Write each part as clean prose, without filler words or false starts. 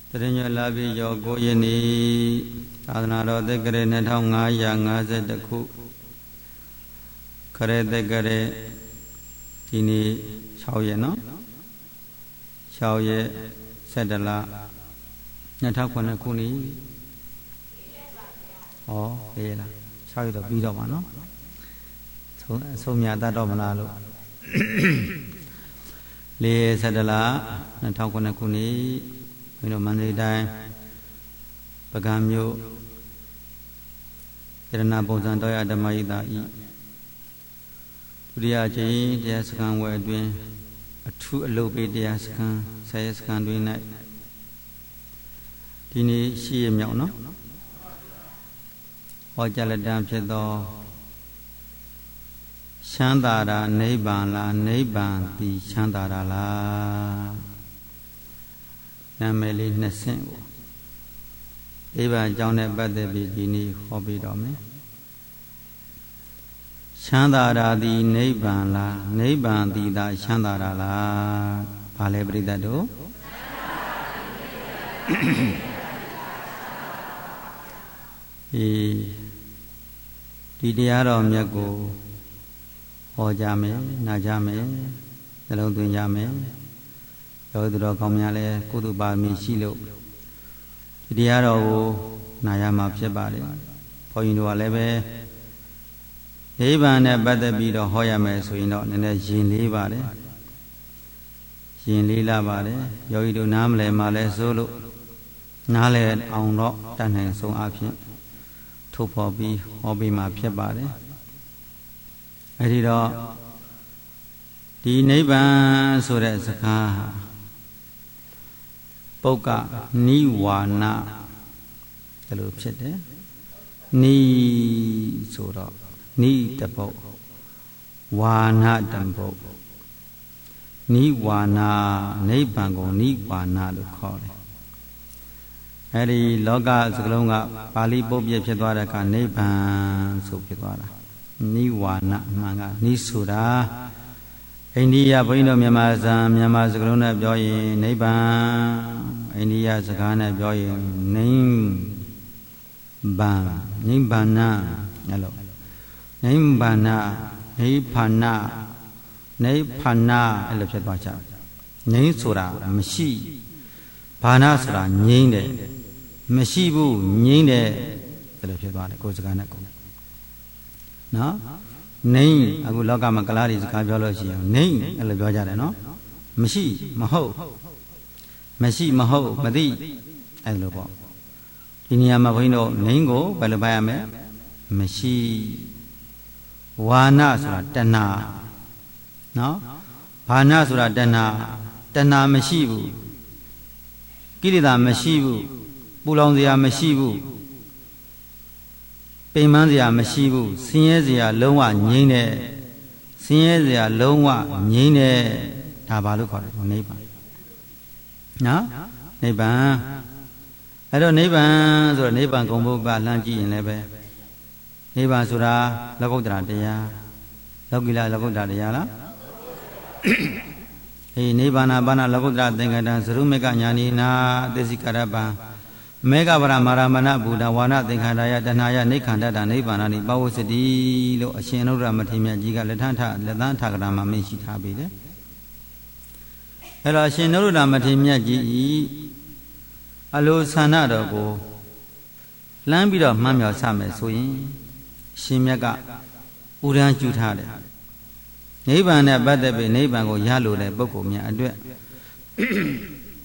Terinyo labi yogo yini Adana rode kare netao ngaya ngaze deku Kare de kare Ini Chauye no Chauye Sedala Netao kone kuni Oh, la Chauye do bido ma no So miyata do malalo Le Sedala Netao kone kuni Mandiri dai Pagamyo Irana Bozan Doya Damaida I Tudia Jay Diaskan were doing a true lobe Diaskan says can do night Dini she no or Jaladam Chedo Shandara Neban la Neban di Shandara la Namely Nasin Eva John Badabi Dini Hobby Domi Shandara di Neban la Neban di da Shandara la Palebrida do Didiaro Miago Ojame Najame Hello Jame Yodro Comyale, Kuduba Michilo. Diaro Nayama Pebale. Pointo Alebe Evan a better beat of Hoyame, so you know, and a Jin Libare Jin Lila Bade, Yoido Namle Male Solo Nale on rock, Tan so action. Topobi, Hobby Ma Pebale. I did all the neighbor so that's a car. Poka ni wana hello chete ni sura ni tapo wana dambo ni wana neibango ni wana lo khore eri loka sakalong ka pali pup pye phit twa da ka neiban so phit twa da ni wana manga ni sura India Pino Miyamazam Miyamazgruna Joy Neighbor India Sakana Joy Name Ban Nimbana Hello Nimbana Nipana Nipana Elephacha Name Sura Mashi Pana Sura Ninde Mashibu Ninde Elephacha Kosakana No Name, I would log on Macalari, Cabiology, name, Elabajara, no? Mashi, Maho, Mashi, Maho, Madi, Elobo. Inyamavino, Ningo, Balabayame, Mashi, Wana Sura, Dana, no? Pana Sura, Dana, Dana Mashibu, Gilida Mashibu, Bulonzia Mashibu. Paymanzia Mashibu, Sienzia Lowa Nine, Sienzia Lowa Nine, Tabaluka, neighbor. No? Neighbor. I don't neighbor, or neighbor Gombo Balanji in Lebe. Neighbor Sura, Lagodra dea, Logila Lagodra deala. A neighbor Bana Lagodra Dengadan, Rumega Yanina, Desicaraba. Mega Maramana Buddha Wana Dinkadaya Danaya Nikanda Nibanani Bawsidi Lo Shenura Matimia Giga Latanta Latanta Grama Mishi Tabide Hello Shenura Matimia Gi Alo Sanado Go Lambida Mamma Same Swing Shimiaga Uran Jutade Neighbor Badabe Neighbor go Yalo de Bocomia Adwe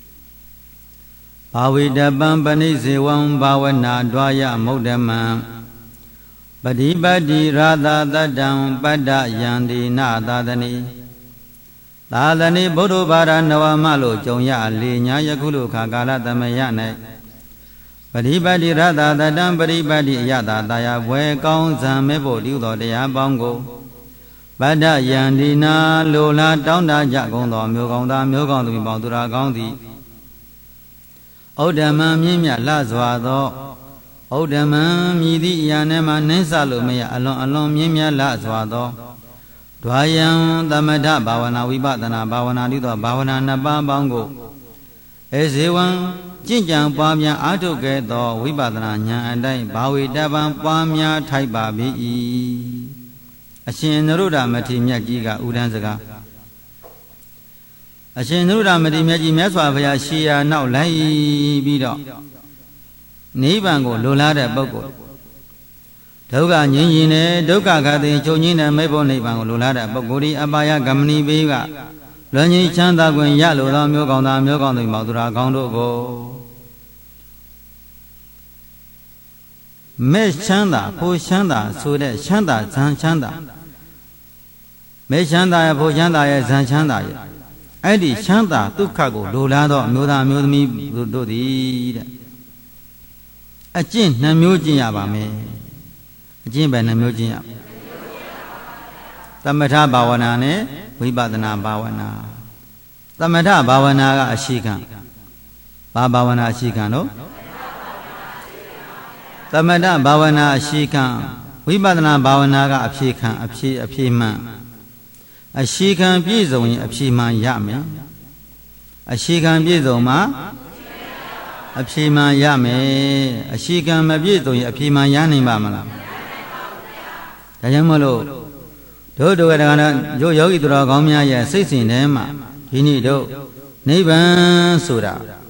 Awida Bambani Zewan Bawana Dwaya Modema Badi Badi Radha Dadam Bada Yandi Nadadani Ladani Bodo Bara Nawamalo Jonya Linya Yakulu Kagala Damayane Badi Badi Radha Dadam Badi Badi Yada Daya We Kong Zamebo Dudo Dea Bongo Bada Yandi Na Lola Donda Jagondo Mugonda Mugon to Baldura Gondi Odama Mimia Lazwado Odama Midi Yanema Nensalumia along Mimia Lazwado Dwayan Damada Bawana Wibatana Bawana Lido Bawana Naba Bango ဇေဝံကျင့်ကြံပွားများအားထုတ်ခဲ့သောဝိပဿနာဉာဏ်အတိုင်းဘာဝေတပံပွားများထိုက်ပါ၏အရှင်နရုဒ္ဓမထေရမြတ်ကြီးကဥဒန်းစကားအရှင်နရုဒ္ဓမထေရမြတ်ကြီးမြတ်စွာဘုရားရှေးရာနောက်လိုက်ပြီးတော့နိဗ္ဗာန်ကိုလိုလားတဲ့ပုဂ္ဂိုလ်ဒုက္ခငြိမ်းရင်နဲ့ဒုက္ခခတိချုပ်ငြိမ်းတဲ့မေဖို့နိဗ္ဗာန်ကိုလိုလားတဲ့ပုဂ္ဂိုလ်ဒီအပါယဂမဏီဘေးကလွန်ငြိမ်းချမ်းသာခွင့်ရလိုသောမျိုးကောင်းသားမျိုးကောင်းသူမောသူရာကောင်းတို့ကိုမဲ့ချမ်းသာဖို့ချမ်းသာဆိုတဲ့ချမ်းသာဇံချမ်းသာမဲ့ချမ်းသာရဲ့ဖို့ချမ်းသာရဲ့ဇံချမ်းသာရဲ့အဲ့ဒီချမ်းသာဒုက္ခကိုလိုလားသောအမျိုးသားမျိုးသမီးတို့သည်တဲ့အကျင့်နှမျိုးကျင့်ရပါမယ်အကျင့်ပဲနှမျိုးကျင့်ရသမထဘာဝနာနဲ့ဝိပဿနာဘာဝနာသမထဘာဝနာကအရှိခံဘာဘာဝနာအရှိခံလို့သမထဘာဝနာအရှိခံဝိပဿနာဘာဝနာကအဖြေခံအဖြေမှန်အရှိခံပြည့်စုံရင်အဖြေမှန်ရမယ်အရှိခံပြည့်စုံမှအဖြေမှန်ရမယ်အရှိခံမပြည့်စုံရင်အဖြေမှန်ရနိုင်ပါမလားဒါကြောင့်မလို့တို့ကတည်းကယောဂီသူတော်ကောင်းများရဲ့စိတ်စဉ်ထဲမှာဒီနေ့တို့နိဗ္ဗာန်ဆိုတာ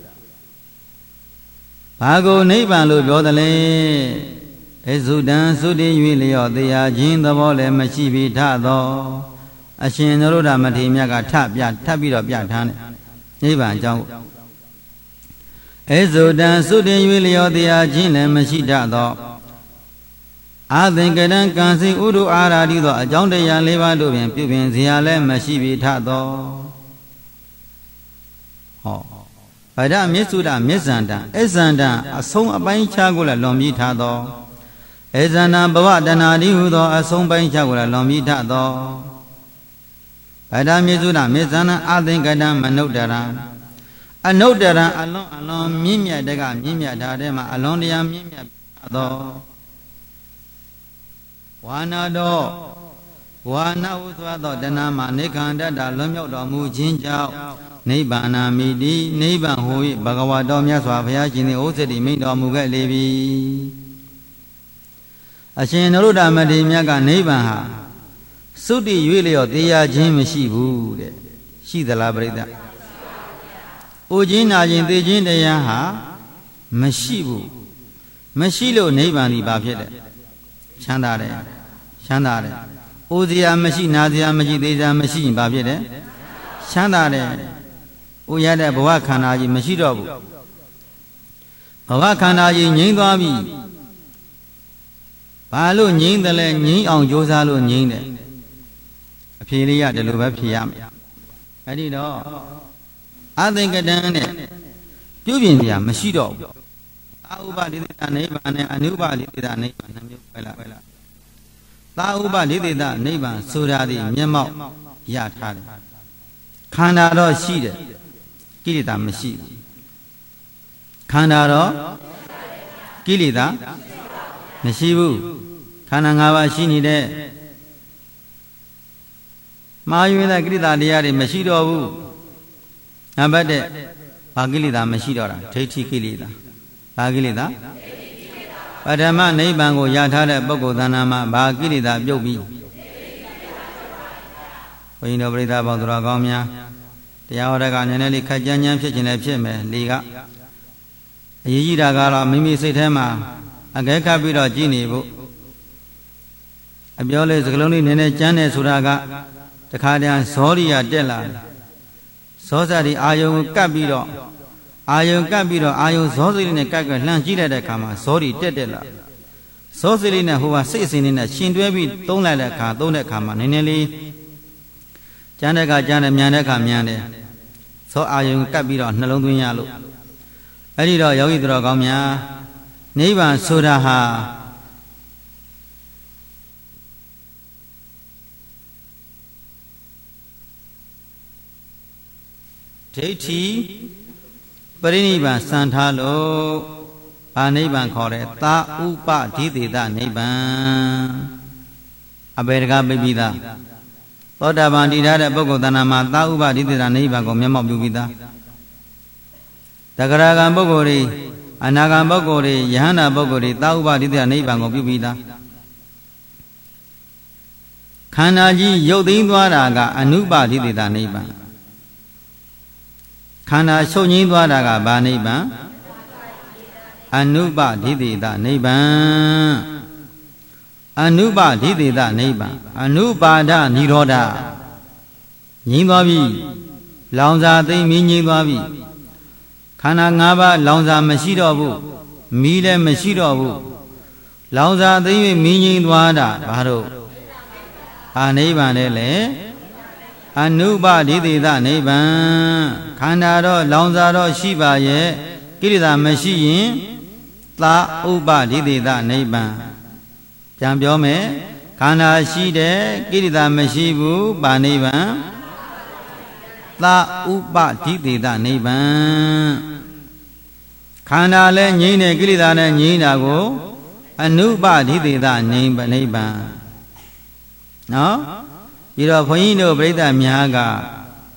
ဘာကိုနိဗ္ဗာန်လို့ပြောတယ်လဲအဇုတံသုတိ၍လျော့တရားခြင်းသဘောလည်းမရှိပြီထသောအရှင်နရုဒ္ဓမထေရမြတ်ကထပ်ပြီးတော့ပြထားတယ်နိဗ္ဗာန်အကြောင်းအဇုတံသုတိ၍လျော့တရားခြင်းလည်းမရှိတတ်သောအာသင်္ကတံကံစိဥဒုအာရာတိသောအကြောင်းတရား၄ပါးတို့ပင်ပြုပြင်စရာလည်းမရှိပြီထသောဟောဗဒမြစ္ဆုဒမြစ္ဆန္တံအစ္ဆန္တံအဆုံးအပိုင်းခြားကိုလည်းလွန်ပြီးထသောအစ္ဆန္တံဘဝတဏှာတိဟုသောအဆုံးပိုင်းခြားကိုလည်းလွန်ပြီးထသောဗဒမြစ္ဆုဒမြစ္ဆန္တံအာသင်္ကတံမနုဿရံအနုဿရံအလွန်မြင့်မြတ်တဲ့ကမြင့်မြတ်တာတဲ့မှာအလွန်တရားမြင့်မြတ်သောဝါနာတော်ဝါနာဟုသောတဏှာမှာနေခန္ဓတ္တလွန်မြောက်တော်မူခြင်းကြောင့်နိဗ္ဗာန်မိတိနိဗ္ဗာန်ဟူ၏ဘဂဝါတော်မြတ်စွာဘုရားရှင်သည်ဩဇတိမိန့်တော်မူခဲ့လေပြီအရှင်နရုဒ္ဓမထေရမြတ်ကနိဗ္ဗာန်ဟာသုတိ၍လျော့တရားခြင်းမရှိဘူးတဲ့ရှိသလားပြိဿအိုခြင်းနာခြင်းသိခြင်းတရားဟာမရှိဘူးမရှိလို့နိဗ္ဗာန်ဒီဘာဖြစ်တဲ့ချမ်းသာတယ်ချမ်းသာတယ်အိုစရာမရှိနာစရာမရှိသိစရာမရှိရင်ဘာဖြစ်တယ်ချမ်းသာတယ်အိုရတဲ့ဘဝခန္ဓာကြီးမရှိတော့ဘူးဘဝခန္ဓာကြီးငြိမ်းသွားပြီဘာလို့ငြိမ်းတယ်လဲငြိမ်းအောင်ကြိုးစားလို့ငြိမ်းတယ်အဖြေလေးရတယ်လို့ပဲဖြေရမယ်အဲ့ဒီတော့အသင်္ကတံနဲ့ပြုပြင်စရာမရှိတော့ဘူးသာဥပဒိသနိဗ္ဗာန်နဲ့အနုပဒိသနိဗ္ဗာန်နှမျိုးပဲလားသာဥပဒိသနိဗ္ဗာန်ဆိုတာဒီမျက်မှောက်ရထားတယ်ခန္ဓာတော့ရှိတယ်ကိလေသာမရှိဘူးခန္ဓာတော့ကိလေသာမရှိဘူးခန္ဓာ၅ပါးရှိနေတဲ့မှားယွင်းတဲ့ကိလေသာတရားတွေမရှိတော့ဘူးနံပါတ်1ဘာကိလေသာမရှိတော့တာဒိဋ္ဌိကိလေသာဘာကိလေသာပထမနိဗ္ဗာန်ကိုရထားတဲ့ပုဂ္ဂိုလ်သဏ္ဍာန်မှာဘာကိလေသာပြုတ်ပြီးဘုန်းကြီးတို့ပြိဿပေါင်းသူတော်ကောင်းများတရားဟောတဲ့ကနည်းနည်းလေးခက်ကြမ်းကြမ်းဖြစ်ခြင်းလည်းဖြစ်မယ်လေကအရေးကြီးတာကတော့မိမိစိတ်ထဲမှာအကဲခတ်ပြီးတော့ကြည်နေဖို့အပြောလေးစကလုံးလေးနည်းနည်းကြမ်းနေဆိုတာကတခါတည်းဇောရိယတက်လာဇောဇာတိအာယုံကိုကပ်ပြီးတော့အာယုံကပ်ပြီးတော့အာယုံဇောစိလေးနဲ့ကပ်ကလှမ်းကြည့်လိုက်တဲ့အခါမှာဇောရီတက်လာဇောစိလေးနဲ့ဟိုကစိတ်အစဉ်လေးနဲ့ရှင်တွဲပြီးသုံးလိုက်တဲ့အခါမှာနည်းနည်းလေးကျမ်းတဲ့ကကျမ်းတယ်မြန်တဲ့ကမြန်တယ်ဇောအာယုံကပ်ပြီးတော့နှလုံးသွင်းရလို့အဲ့ဒီတော့ယောဂီသူတော်ကောင်းများနိဗ္ဗာန်ဆိုတာဟာဒိဋ္ဌိပရိနိဗ္ဗာန်စံထားလို့ဘာနိဗ္ဗာန်ခေါ်တယ်သာဥပဒိသေတနိဗ္ဗာန်အဘေဒကပိပိသာသောတာပန်တည်ထားတဲ့ပုဂ္ဂိုလ်တဏ္ဍာမှာသာဥပဒိသေတနိဗ္ဗာန်ကိုမျက်မှောက်ပြုပြီးသား Tagaragan Bogori, Anagan Bogori, Yana Bogori, Tauba did the neighbor of Bibida. Kanaji Yodin Dwaraga, Anuba did the neighbor. Kana Shoni Dwaraga, Baneba, Anuba did the neighbor. Anuba did the neighbor. Anuba da Niroda. Nibabi, Lonza de Minibabi. Kana Naba, Lonza Mashidobu, Mile Mashidobu, Lonza de Mini Dwada, Baro. A neighbor, Anuba did the neighbor. Kanado, Lonzaro, Shiba ye, Kirida Machine, La Uba did the neighbor. Jambiome, Kana Shide, Kirida Mashibu, Baneba, La Uba did the neighbor. Kana le Nine, Kirida Ninago, Anuba did the neighbor. No? You know, for you know, Breda Miaga.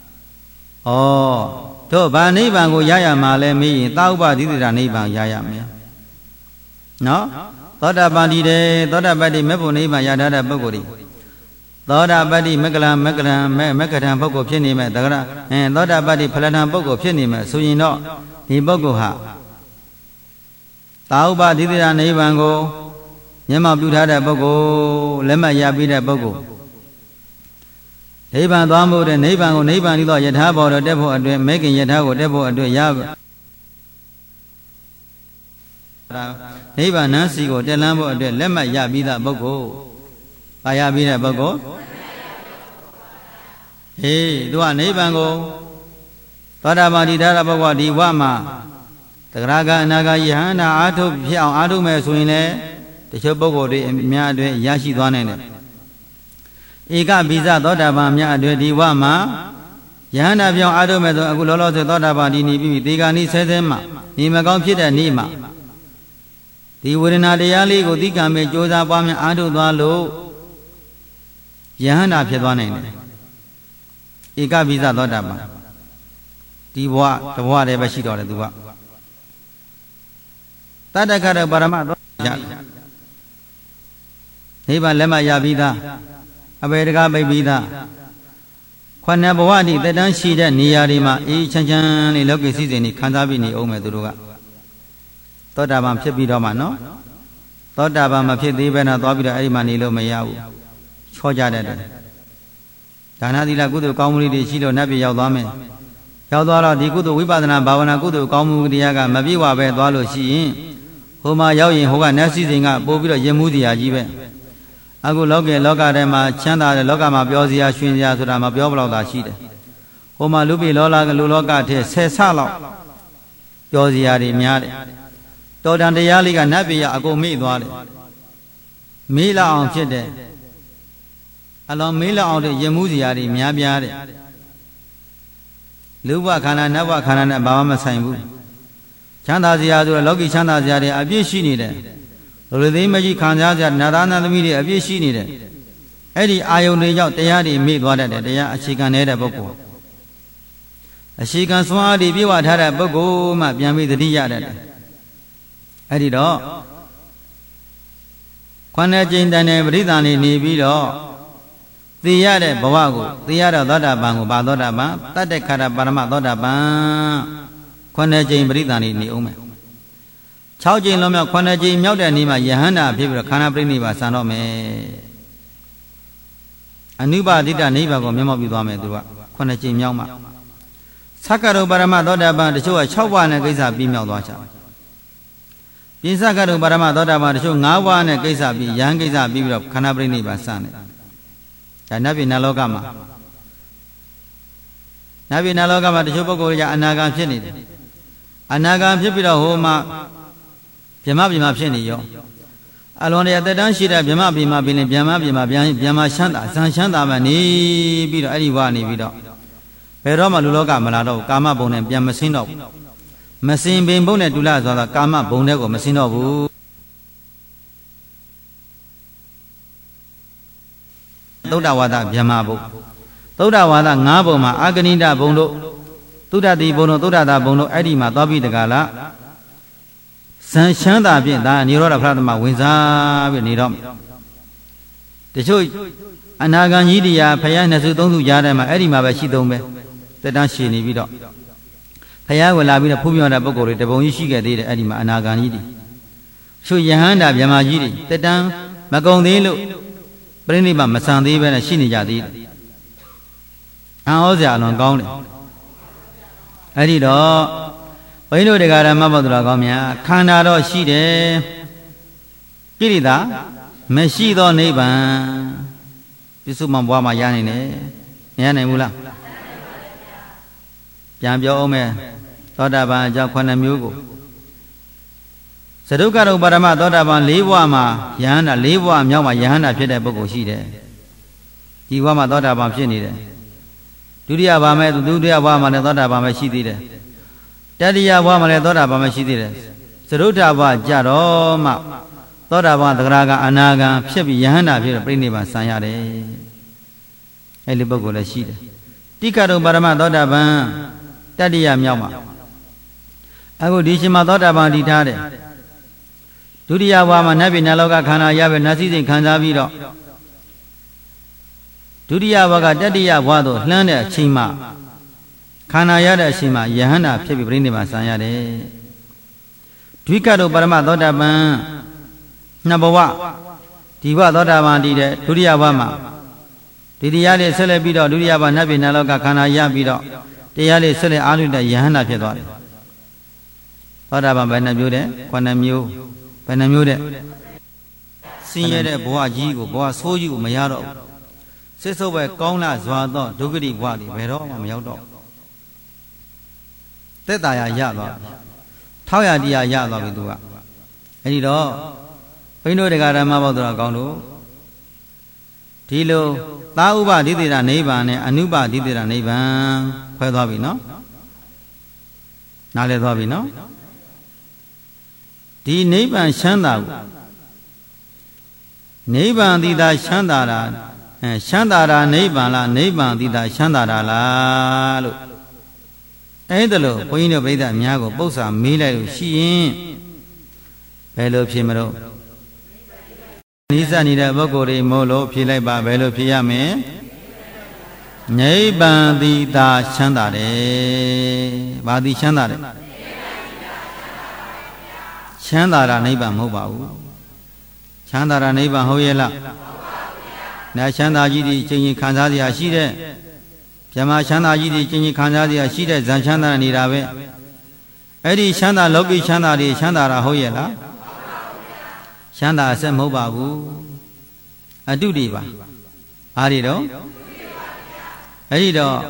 Oh, to Banibango Yaya Male me, Tauba did the neighbor Yaya me. No? Thought about it, thought about the Mepo neighbor Yada Bogori. Thought about the Megadan Boko Pinima, and thought about the Paladan Boko Pinima, so you know, the Bogoha. Tauba did the neighbor go, Yama Buddha Bogo, Lema Yabida Bogo. Neighbor Dambo, the neighbor, Yatabo, the devil, making Yatago, devil, and do Yab. Neighbor Nancy go, the Lambo, the Lema Yabida Bogo. Ayabida Bogo. Hey, do a neighbor go. Tadabadi Darabawa, the Wama. The Raga Naga Yana, Atu, Atu Meswine, the Chobogo, the Miade, Yashi Dwane. Ega Biza Dodaba Mia de Diwama Yana Bion Adomedo Agulolo de Dodaba Dini Digani Sedema Nimagon Pita Nima The Wurina de Ali go Dicame Josa Bam Adu Dalo Yana Piedone Ega Biza Dodaba Diwa, the water Bashidor de Dua Tadakara Barama Neba Lema Yabida Abedga Babida Quanabawadi, the dance she that Niarima, each and Loki season, Kandabini, Omeduga. Thought about Pibidoma, no? Thought about my Pibana, Dobida, Arimanilo Mayau, Chojada. Danadila good community, Shilo Nabi Yaudame. Yaudara, the good Wibadana, Bavana, good community, Mabiwa, Dwalo, she, Homa Yawi, Hoga, Nasizinga, Bobila, Yemudia, Jibe. Agu Loga Logama, Chanda, Logama, Biozia, Shinja, Sudama, Biobla, Shida. Homa Lubi Lola, Luloga, Sesalo, Biozia, Miade. Todan de Yaliga, Nabia, Ago Midwale. Mila on Chide. Along Mila on the Yemuzia, Miabiade. Luba Kana, Nava Kana, Bama Saimu. Chanda Zia, Logi Chanda Zia, Abishini. The magic Kanza, Narana, the media, Avishi needed. Eddie Ione out the Yadi made what at the chicken head a boko. A chicken swadi, Biwa had a boko, my Biami the Diada. Eddie do. Quana Jane Dane, Bridani, Nibido. The Yada Bawago, the Yada Doda Bango, Badoda Ban, Tadekara Barama Doda Ban. Quana Jane Bridani, Niome. Chao Jin Lomia Quanaji Myoda Nima Yahana, people Kana Briniva Sanome. Anuba did a neighbor go Memo Bidome, Quanaji Myama. Sakaro Barama Doda to show a Chawan and Gaza be Melwacha. Pinsakaro Barama Doda to show Nawan and Gaza be young Gaza be of Kana Briniva San. Nabi Nalogama. Nabi Nalogama to Shobogoya Anaga Finit. Anaga Pipida Homa. Bima Penny yo. Alone at the dance sheet of Bima Bima Shanda, San Shanda Mani, Bido Ariwani Vido. Peroma Luloga Malado, Kama Bone, Biamasino. Massin being Bone Dulas or the Kama Bonego Massino. Toda Wada Biamabo. Toda Wada Naboma, Aganida Bondo. သုဒ္ဓတိဘုံတို့သုဒ္ဓတာဘုံတို့အဲ့ဒီမှာသွားပြီးတကလားဇန်ချမ်းသာဖြင့်ဒါနိရောဓဖရသမဝင်စားပြီးနေတော့တချို့အနာဂံကြီးတရားဖယားနှစ်စုသုံးစုကြားထဲမှာအဲ့ဒီမှာပဲရှိသုံးပဲတက်တန်းရှည်နေပြီးတော့ဖယားကိုလာပြီးတော့ဖူးမြော်တဲ့ပုဂ္ဂိုလ်တွေတပုံကြီးရှိခဲ့သေးတယ်အဲ့ဒီမှာအနာဂံကြီးတွေချို့ယဟန္တာမြမကြီးတွေတက်တန်းမကုံသေးလို့ပြိဋိဘမဆန်သေးပဲနဲ့ရှိနေကြသေးတယ်အံ့ဩစရာအလွန်ကောင်းတယ်အဲ့ဒီတော့ဘုန်းကြီးတို့တရားဓမ္မပေါတော်ကောင်းများခန္ဓာတော့ရှိတယ်ကိရိတာမရှိသောနိဗ္ဗာန်ပြစ္ဆုတ်မှဘွားမှာရနိုင်တယ်မရနိုင်ဘူးလားပြန်ပြောအောင်မယ်သောတာပန်အကြောင်း9မျိုးကိုသဒုက္ခရုပ္ပရမသောတာပန်၄ဘွားမှာယဟန္တာ၄ဘွားမြောက်မှာယဟန္တာဖြစ်တဲ့ပုဂ္ဂိုလ်ရှိတယ်ဒီဘွားမှာသောတာပန်ဖြစ်နေတယ်ဒုတိယဘွားမဲ့ဒုတိယဘွားမှာလည်းသောတာပန်ပဲရှိသေးတယ်တတိယဘွားမှာလည်းသောတာပန်ပဲရှိသေးတယ်သရုဒ္ဓဘွားကြတော့မှသောတာပန်သဂရကအနာဂံဖြစ်ပြီးယဟန္တာဖြစ်တဲ့ပြိဋိဘံဆံရတယ်အဲ့ဒီပုဂ္ဂိုလ်လည်းရှိတယ်တိခရုပရမသောတာပန်တတိယမြောက်မှာအခုဒီရှင်မှာသောတာပန်တည်ထားတယ်ဒုတိယဘွားမှာနတ်ပြည်နတ်လောကခန္ဓာရပဲနတ်စည်းစိမ်ခံစားပြီးတော့ဒုတိယဘွားကတတိယဘွားသို့လှမ်းတဲ့အချိန်မှာခန္ဓာရတဲ့အချိန်မှာယဟန္တာဖြစ်ပြီးပြိဋိဘံဆံရတယ်ဒွိကတုပရမသောတာပန်နှစ်ဘဝဒီဘဝသောတာပန်တည်တဲ့ဒုတိယဘဝမှာဒီတရားလေးဆက်လက်ပြီးတော့ဒုတိယဘဝနတ်ပြည်နတ်လောကခန္ဓာရပြီးတော့တရားလေးဆက်လက်အားထုတ်တဲ့ယဟန္တာဖြစ်သွားတယ်သောတာပန်ဘယ်နှမျိုးတဲ့9မျိုးဘယ်နှမျိုးတဲ့ဆင်းရဲတဲ့ဘဝကြီးကိုဘဝဆိုးကြီးကိုမရတော့ဘူးစစ်ဆုပ်ပဲကောင်းလာစွာသောဒုက္ခတိဘဝတွေဘယ်တော့မှမရောက်တော့သက်သာရသွားပြီထောက်ရတရားရသွားပြီသူကအဲ့ဒီတော့ဘိန်းတို့တရားဓမ္မပေါတော်ကောင်းတို့ဒီလိုသာဥပဒိဋ္ဌိရနိဗ္ဗာန်နဲ့အနုပဒိဋ္ဌိရနိဗ္ဗာန်ခွဲသွားပြီနော်နားလည်သွားပြီနော်ဒီနိဗ္ဗာန်ချမ်းသာကိုနိဗ္ဗာန်တိတာချမ်းသာတာချမ်းသာတာနိဗ္ဗာန်လားနိဗ္ဗာန်တိတာချမ်းသာတာလားလို့အဲ့ဒါလို့ဘုန်းကြီးတို့ပြိဿအများကိုပု္ပ္ပာမေးလိုက်လို့ရှိရင်ဘယ်လိုဖြစ်မလို့နိစ္စနေတဲ့ပုဂ္ဂိုလ်တွေမို့လို့ဖြေလိုက်ပါဘယ်လိုဖြေရမလဲနိဗ္ဗာန်တိတာချမ်းသာတယ်ဘာတိချမ်းသာတယ်ချမ်းသာတာနိဗ္ဗာန်မဟုတ်ပါဘူးချမ်းသာတာနိဗ္ဗာန်ဟုတ်ရဲ့လားနာချမ်းသာကြီးဒီချင်းချင်းခံစားစရာရှိတဲ့ဗြဟ္မာချမ်းသာကြီးဒီချင်းချင်းခံစားစရာရှိတဲ့ဇန်ချမ်းသာနေတာပဲအဲ့ဒီချမ်းသာလောကီချမ်းသာတွေချမ်းသာတာဟုတ်ရဲ့လားချမ်းသာအဆက်မဟုတ်ပါဘူးအတုတွေပါဘာတွေတော့အဲ့ဒီတော့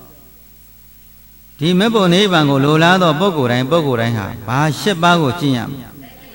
ဒီမေဖို့နိဗ္ဗာန်ကိုလိုလားသောပုဂ္ဂိုလ်တိုင်းဟာဘာ၈ပါးကိုကျင့်ရမလဲ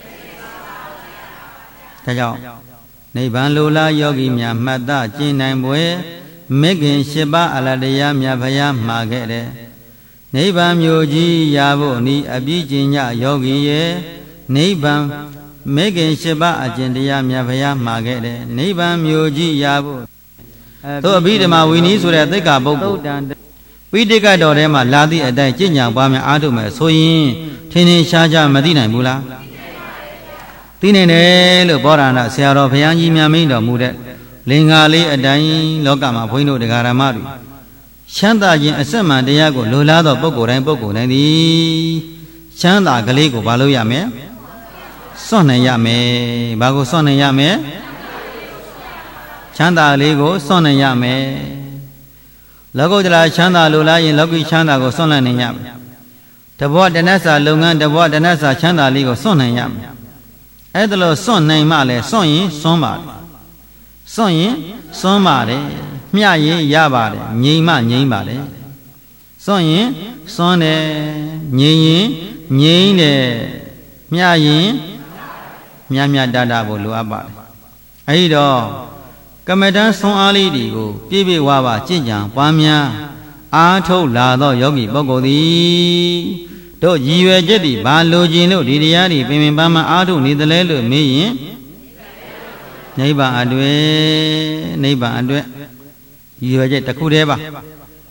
ဒါကြောင့်နိဗ္ဗာန်လိုလားယောဂီများမှတ်သားကျင့်နိုင်ပွဲမေခင်၈ပါးအလတရားမြတ်ဖယားမှာခဲ့တယ်နိဗ္ဗာန်မြို့ကြီးရဖို့ဤအပြည့်ကျင့်ညယောဂီရဲ့နိဗ္ဗာန်မေခင်၈ပါးအကျင့်တရားမြတ်ဖယားမှာခဲ့တယ်နိဗ္ဗာန်မြို့ကြီးရဖို့သို့အဘိဓမ္မာဝိနည်းဆိုတဲ့သိက္ခာပုဒ်ကိုပိဋကတ်တော်ထဲမှာလာသည့်အတိုင်းကျင့်ကြံပွားများအားထုတ်မယ်ဆိုရင်ထင်ထင်ရှားရှားမသိနိုင်ဘူးလားသိနိုင်တယ်လို့ဘောဓနာဆရာတော်ဘုရားကြီးများမိန့်တော်မူတဲ့လင်္ကာလေးအတိုင်းလောကမှာဘုန်းကြီးတို့တရားဓမ္မတွေချမ်းသာခြင်းအစက်မှန်တရားကိုလိုလားသောပုဂ္ဂိုလ်တိုင်းသည်ချမ်းသာကလေးကိုဘာလို့ရမလဲစွန့်နိုင်ရမယ်ဘာကိုစွန့်နိုင်ရမယ်ချမ်းသာလေးကိုစွန့်နိုင်ရမယ်လောကုတ္တရာချမ်းသာလိုလားရင်လောကီချမ်းသာကိုစွန့်လိုက်နိုင်ရမယ်တဘောတဏ္ဍစာလုပ်ငန်းတဘောတဏ္ဍစာချမ်းသာလေးကိုစွန့်နိုင်ရမယ်အဲ့ဒါလို့စွန့်နိုင်မှလည်းစွန့်ရင်စွန့်ပါတယ်စွန့်ရင်စွန့်ပါတယ်မျှရင်ရပါတယ်ငြိမ်မှငြိမ်ပါတယ်စွန့်ရင်စွန့်တယ်ငြိမ်ရင်ငြိမ်တယ်မျှရင်မြတ်မြတ်တတဖို့လိုအပ်ပါတယ်အဲဒီတော့ကမ္မဋ္ဌာန်းဆွမ်းအားလေးတွေကိုပြည့်ပြည့်ဝဝကျင့်ကြံပွားများအားထုတ်လာသောယောဂီပုဂ္ဂိုလ်သည်တို့ရည်ရွယ်ချက်တွေဘာလိုချင်လို့ဒီတရားတွေပင်ပန်းပန်းအားထုတ်နေသလဲလို့မေးရင်နိဗ္ဗာန်အတွေ့ရည်ရွယ်ချက်တစ်ခုတည်းပါ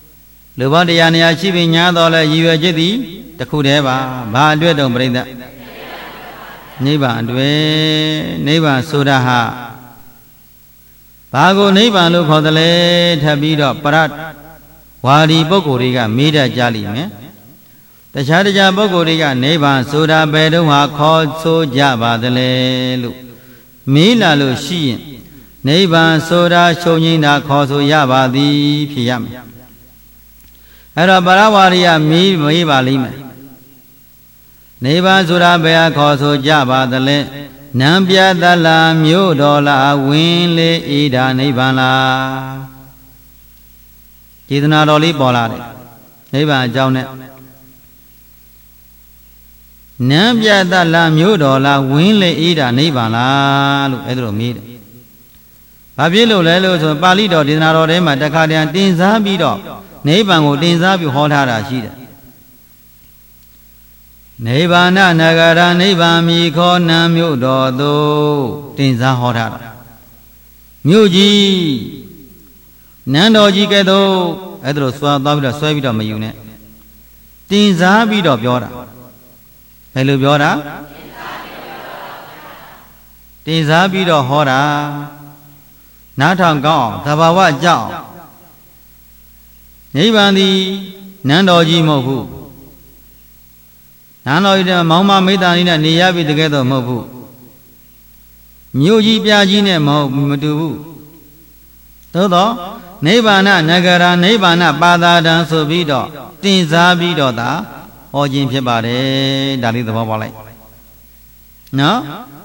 လူပေါင်းတရားနေရာရှိပြီးညာတော်လဲရည်ရွယ်ချက်သည်တစ်ခုတည်းပါဘာအတွက်တုံပြိဿနိဗ္ဗာန်အတွက်နိဗ္ဗာန်ဆိုတာဟာဘာကိုနိဗ္ဗာန်လို့ခေါ်တယ်လဲထပ်ပြီးတော့ပရတ်ဝါဒီပုဂ္ဂိုလ်တွေကမေးတတ်ကြလိမ့်မယ်တခြားပုဂ္ဂိုလ်တွေကနိဗ္ဗာန်ဆိုတာဘယ်တော့မှခေါ်ဆိုကြပါသလဲလို့မေးလာလို့ရှိရင်နိဗ္ဗာန်ဆိုတာချုပ်ငိမ့်တာခေါ်ဆိုရပါသည်ဖြစ်ရမယ်အဲ့တော့ပရဝါရိယမေးပါလိမ့်မယ်နိဗ္ဗာန်ဆိုတာဘယ်ဟာခေါ်ဆိုကြပါသလဲနံပြတလားမြို့တော်လားဝင်းလေဣဒာနိဗ္ဗာန်လားကျေသနာတော်လေးပေါ်လာတယ်နိဗ္ဗာန်အကြောင်းနဲ့နံပြတလားမြို့တော်လားဝင်းလေဣဒာနိဗ္ဗာန်လားလို့အဲ့ဒါလိုမေးတယ်ဘာဖြစ်လို့လဲလို့ဆိုပါဠိတော်ဒေသနာတော်ထဲမှာတခါတည်းတင်စားပြီးတော့နိဗ္ဗာန်ကိုတင်စားပြီးဟောထားတာရှိတယ်နိဗ္ဗာန်နဂရနိဗ္ဗာန်မိခောနံမြို့တော်သို့တင်စားဟောထားတာမြို့ကြီးနန်းတော်ကြီးကဲ့သို့အဲ့ဒါလိုသွားပြီးတော့ဆွဲပြီးတော့မယူနဲ့တင်စားပြီးတော့ပြောတာဘယ်လိုပြောတာတင်စားပြီးတော့ဟောတာနားထောင်ကောင်းသဘာဝကြောင့်နိဗ္ဗာန်သည်နန်းတော်ကြီးမဟုတ်ဘူးနန်းတော်ကြီးမောင်မမေတ္တာကြီးနဲ့နေရပြီတကယ်တော့မဟုတ်ဘူးမြို့ကြီးပြကြီးနဲ့မတူဘူးသို့တော့နိဗ္ဗာန်နဂရနိဗ္ဗာန်ပါသာတံဆိုပြီးတော့တင်စားပြီးတော့သာဟောခြင်းဖြစ်ပါတယ်ဒါလေးသဘောပေါက်လိုက်နော်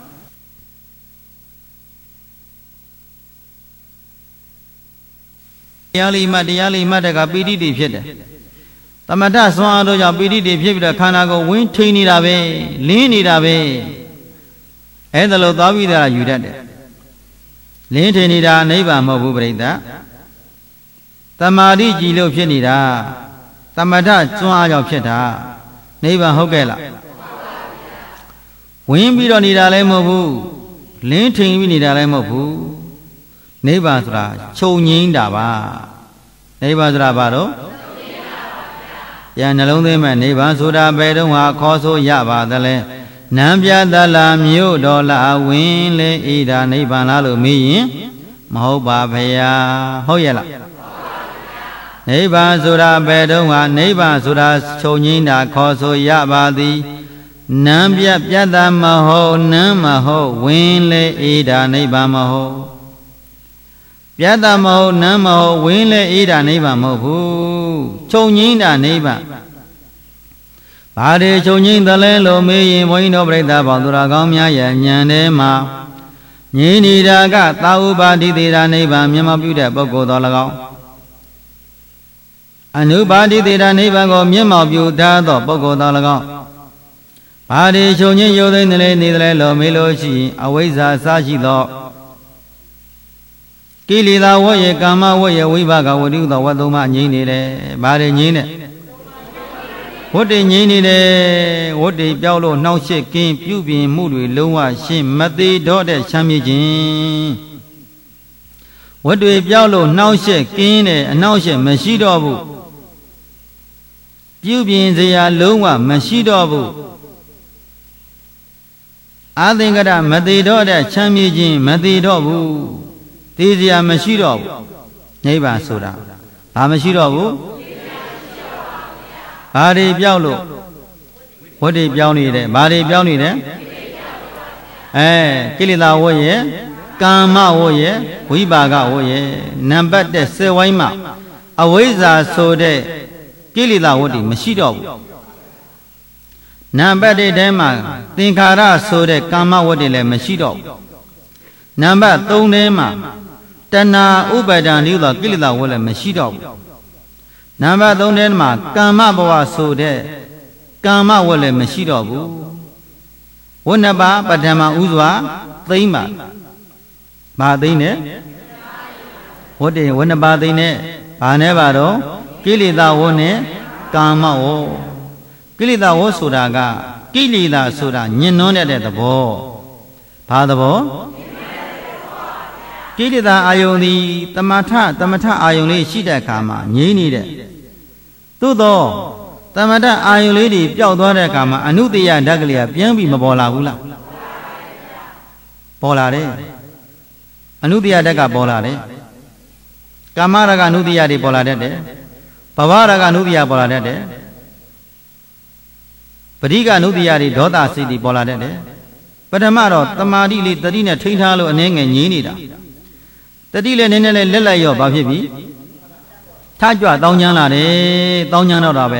တရားလေးမှတ်တဲ့ကပီတိတွေဖြစ်တယ်သမထဆွမ်းအားတို့ကြောင့်ပီတိတွေဖြစ်ပြီးတော့ခန္ဓာကိုယ်ဝင်းထိန်နေတာပဲလင်းနေတာပဲအဲ့ဒါလို့သွားပြီးသားယူတတ်တယ်လင်းထိန်နေတာနိဗ္ဗာန်မဟုတ်ဘူးပြိဿသမာဓိကြည်လို့ဖြစ်နေတာသမထကျွမ်းအားကြောင့်ဖြစ်တာနိဗ္ဗာန်ဟုတ်ကဲ့လားဝင်းပြီးတော့နေတာလည်းမဟုတ်ဘူးလင်းထိန်ပြီးနေတာလည်းမဟုတ်ဘူးနိဗ္ဗာန်ဆိုတာချုပ်ငြိမ်းတာပါနိဗ္ဗာန်ဆိုတာဘာတော့နှလုံးသွင်းမဲ့နိဗ္ဗာန်ဆိုတာဘယ်တော့မှခေါ်ဆိုရပါသလဲနံပြတလားမြို့တော်လားဝင်းလေဣဒာနိဗ္ဗာန်လားလို့မေးရင်မဟုတ်ပါဗျာဟုတ်ရဲ့လားနိဗ္ဗာန်ဆိုတာဘယ်တော့မှနိဗ္ဗာန်ဆိုတာချုပ်ငြိမ်းတာခေါ်ဆိုရပါသည်နံပြတမဟုတ်နံမဟုတ်ဝင်းလေဣဒာနိဗ္ဗာန်မဟုတ်ပြတ်တာမဟုတ်နမ်းမဟုတ်ဝင်းလေဣဒာနိဗ္ဗာန်မဟုတ်ဘူးချုပ်ငိမ့်တာနိဗ္ဗာန်ဘာတွေချုပ်ငိမ့်သလဲလို့မေးရင်ဘုန်းကြီးတို့ပြိဿပေါင်းသူတော်ကောင်းများရဲ့ဉာဏ်ထဲမှာငြိနေတာကသာဥပါတိသေတာနိဗ္ဗာန်မျက်မှောက်ပြုတဲ့ပုဂ္ဂိုလ်တော်၎င်းအနုပါတိသေတာနိဗ္ဗာန်ကိုမျက်မှောက်ပြုတတ်သောပုဂ္ဂိုလ်တော်၎င်းဘာတွေချုပ်ငိမ့်ရိုသိမ့်တယ်နေတယ်လို့မေးလို့ရှိရင်အဝိဇ္ဇာစရှိသောကိလေသာဝတ်ရကာမဝတ်ရဝိပါကဝတ္တိသောဝတ်သုံးပါငြိမ့်နေတယ်။ဘာတွေငြိမ့်နေဝတ်တွေငြိမ့်နေတယ်ဝတ်တွေပြောက်လို့နှောက်ရှက်ကင်းပြုပြင်မှုတွေလုံးဝရှင်းမသေးတော့တဲ့ချမ်းမြေ့ခြင်းဝတ်တွေပြောက်လို့နှောက်ရှက်ကင်းတယ်အနှောက်ရှက်မရှိတော့ဘူးပြုပြင်စရာလုံးဝမရှိတော့ဘူးအာသင်္ကရမသေးတော့တဲ့ချမ်းမြေ့ခြင်းမသေးတော့ဘူးသိစရာမရှိတော့ဘူးနိဗ္ဗာန်ဆိုတာဘာမရှိတော့ဘူးဘာတွေပြောက်လို့ဝတ်တွေပြောင်းနေတယ်ဘာတွေပြောင်းနေတယ်ကိလေသာဝတ်ရဲ့ကာမဝတ်ရဲ့ဝိပါကဝတ်ရဲ့နံပါတ်တဲ့စေဝိုင်းမှာအဝိဇ္ဇာဆိုတဲ့ကိလေသာဝတ်တွေမရှိတော့ဘူးနံပါတ်တဲ့ထဲမှာသင်္ခါရဆိုတဲ့ကာမဝတ်တွေလည်းမရှိတော့ဘူးနံပါတ်3ထဲမှာတဏှာဥပါဒံလို့သောကိလေသာဝတ်လည်းမရှိတော့ဘူးနံပါတ်3ထဲမှာကာမဘဝဆိုတဲ့ကာမဝတ်လည်းမရှိတော့ဘူးဝဏ္ဏပါပဋ္ဌမဥစွာသိမ့်ပါဘာသိမ့်နဲ့ဝတ္တေဝဏ္ဏပါသိမ့်နဲ့ဘာနဲ့ပါတော့ကိလေသာဝတ်နဲ့ကာမဝတ်ကိလေသာဝတ်ဆိုတာကကိလေသာဆိုတာညှဉ်းနှွမ်းတဲ့သဘောဘာသဘောကိလေသာအာယုန်သည်တမထအာယုန်လေးရှိတဲ့အခါမှာငြိမ့်နေတဲ့သို့သောတမထအာယုလေးတွေပျောက်သွားတဲ့အခါမှာအနုတ္တယဓာတ်ကလေးကပြန်ပြီးမပေါ်လာဘူးလားပေါ်လာတယ်အနုတ္တယဓာတ်ကပေါ်လာတယ်ကာမရာဂအနုတ္တယတွေပေါ်လာတတ်တယ်ဘဝရာဂအနုတ္တယပေါ်လာတတ်တယ်ပရိကအနုတ္တယတွေဒေါသစိတ်တွေပေါ်လာတတ်တယ်ပထမတော့တမာတိလေးတတိနဲ့ထိန်းထားလို့အနည်းငယ်ငြင်းနေတာတတိလည်းနည်းနည်းလေးလက်လိုက်ရောဘာဖြစ်ပြီထကြွတောင်းချမ်းလာတယ်တောင်းချမ်းတော့တာပဲ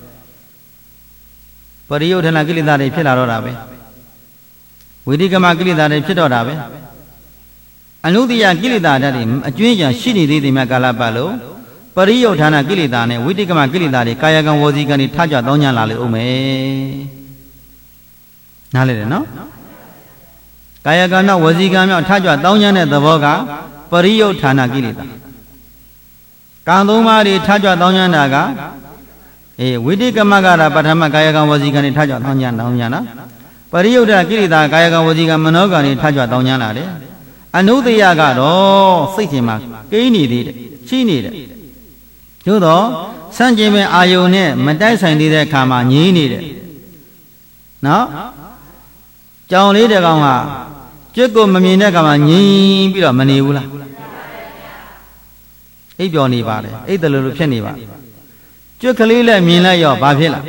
ပရိယုဒ္ဓနာကိလေသာတွေဖြစ်လာတော့တာပဲဝိတိကမကိလေသာတွေဖြစ်တော့တာပဲအနုတ္တယကိလေသာဓာတ်တွေအကျွင်းကြံရှိနေသေးတယ်မြတ်ကာလပတ်လို့ပရိယုဒ္ဓနာကိလေသာနဲ့ဝိတိကမကိလေသာတွေကာယကံဝစီကံတွေထကြွတောင်းချမ်းလာလေဦးမယ်နားလေတယ်နော်ကာယကံနဲ့ဝစီကံမြောက်ထကြွတောင်းချမ်းတဲ့သဘောကပရိယုဒ္ဓနာကိလေသာကံသုံးပါးတွေထကြွတောင်းချမ်းတာကဝိတိကမကရာပထမကာယကံဝစီကံတွေထကြွတောင်းချမ်းတာပရိယုဒ္ဓကိလေသာကာယကံဝစီကံမနောကံတွေထကြွတောင်းချမ်းလာတယ်အနုတ္တယကတော့စိတ်ချင်းမှာကိန်းနေသေးတယ်ရှိနေတယ်သို့တော့စန့်ကျင်မဲ့အာယုန်နဲ့မတိုက်ဆိုင်သေးတဲ့အခါမှာငြင်းနေတယ်နော်ကြောင်လေးတကောင်ဟာကျွတ်ကိုမမြင်တဲ့အခါမှာငြင်းပြီးတော့မနေဘူးလားအိပ်ပျော်နေပါတယ်အိပ်တယ်လို့ဖြစ်နေပါကျွတ်ကလေးလည်းမြင်လိုက်ရောဘာဖြစ်လား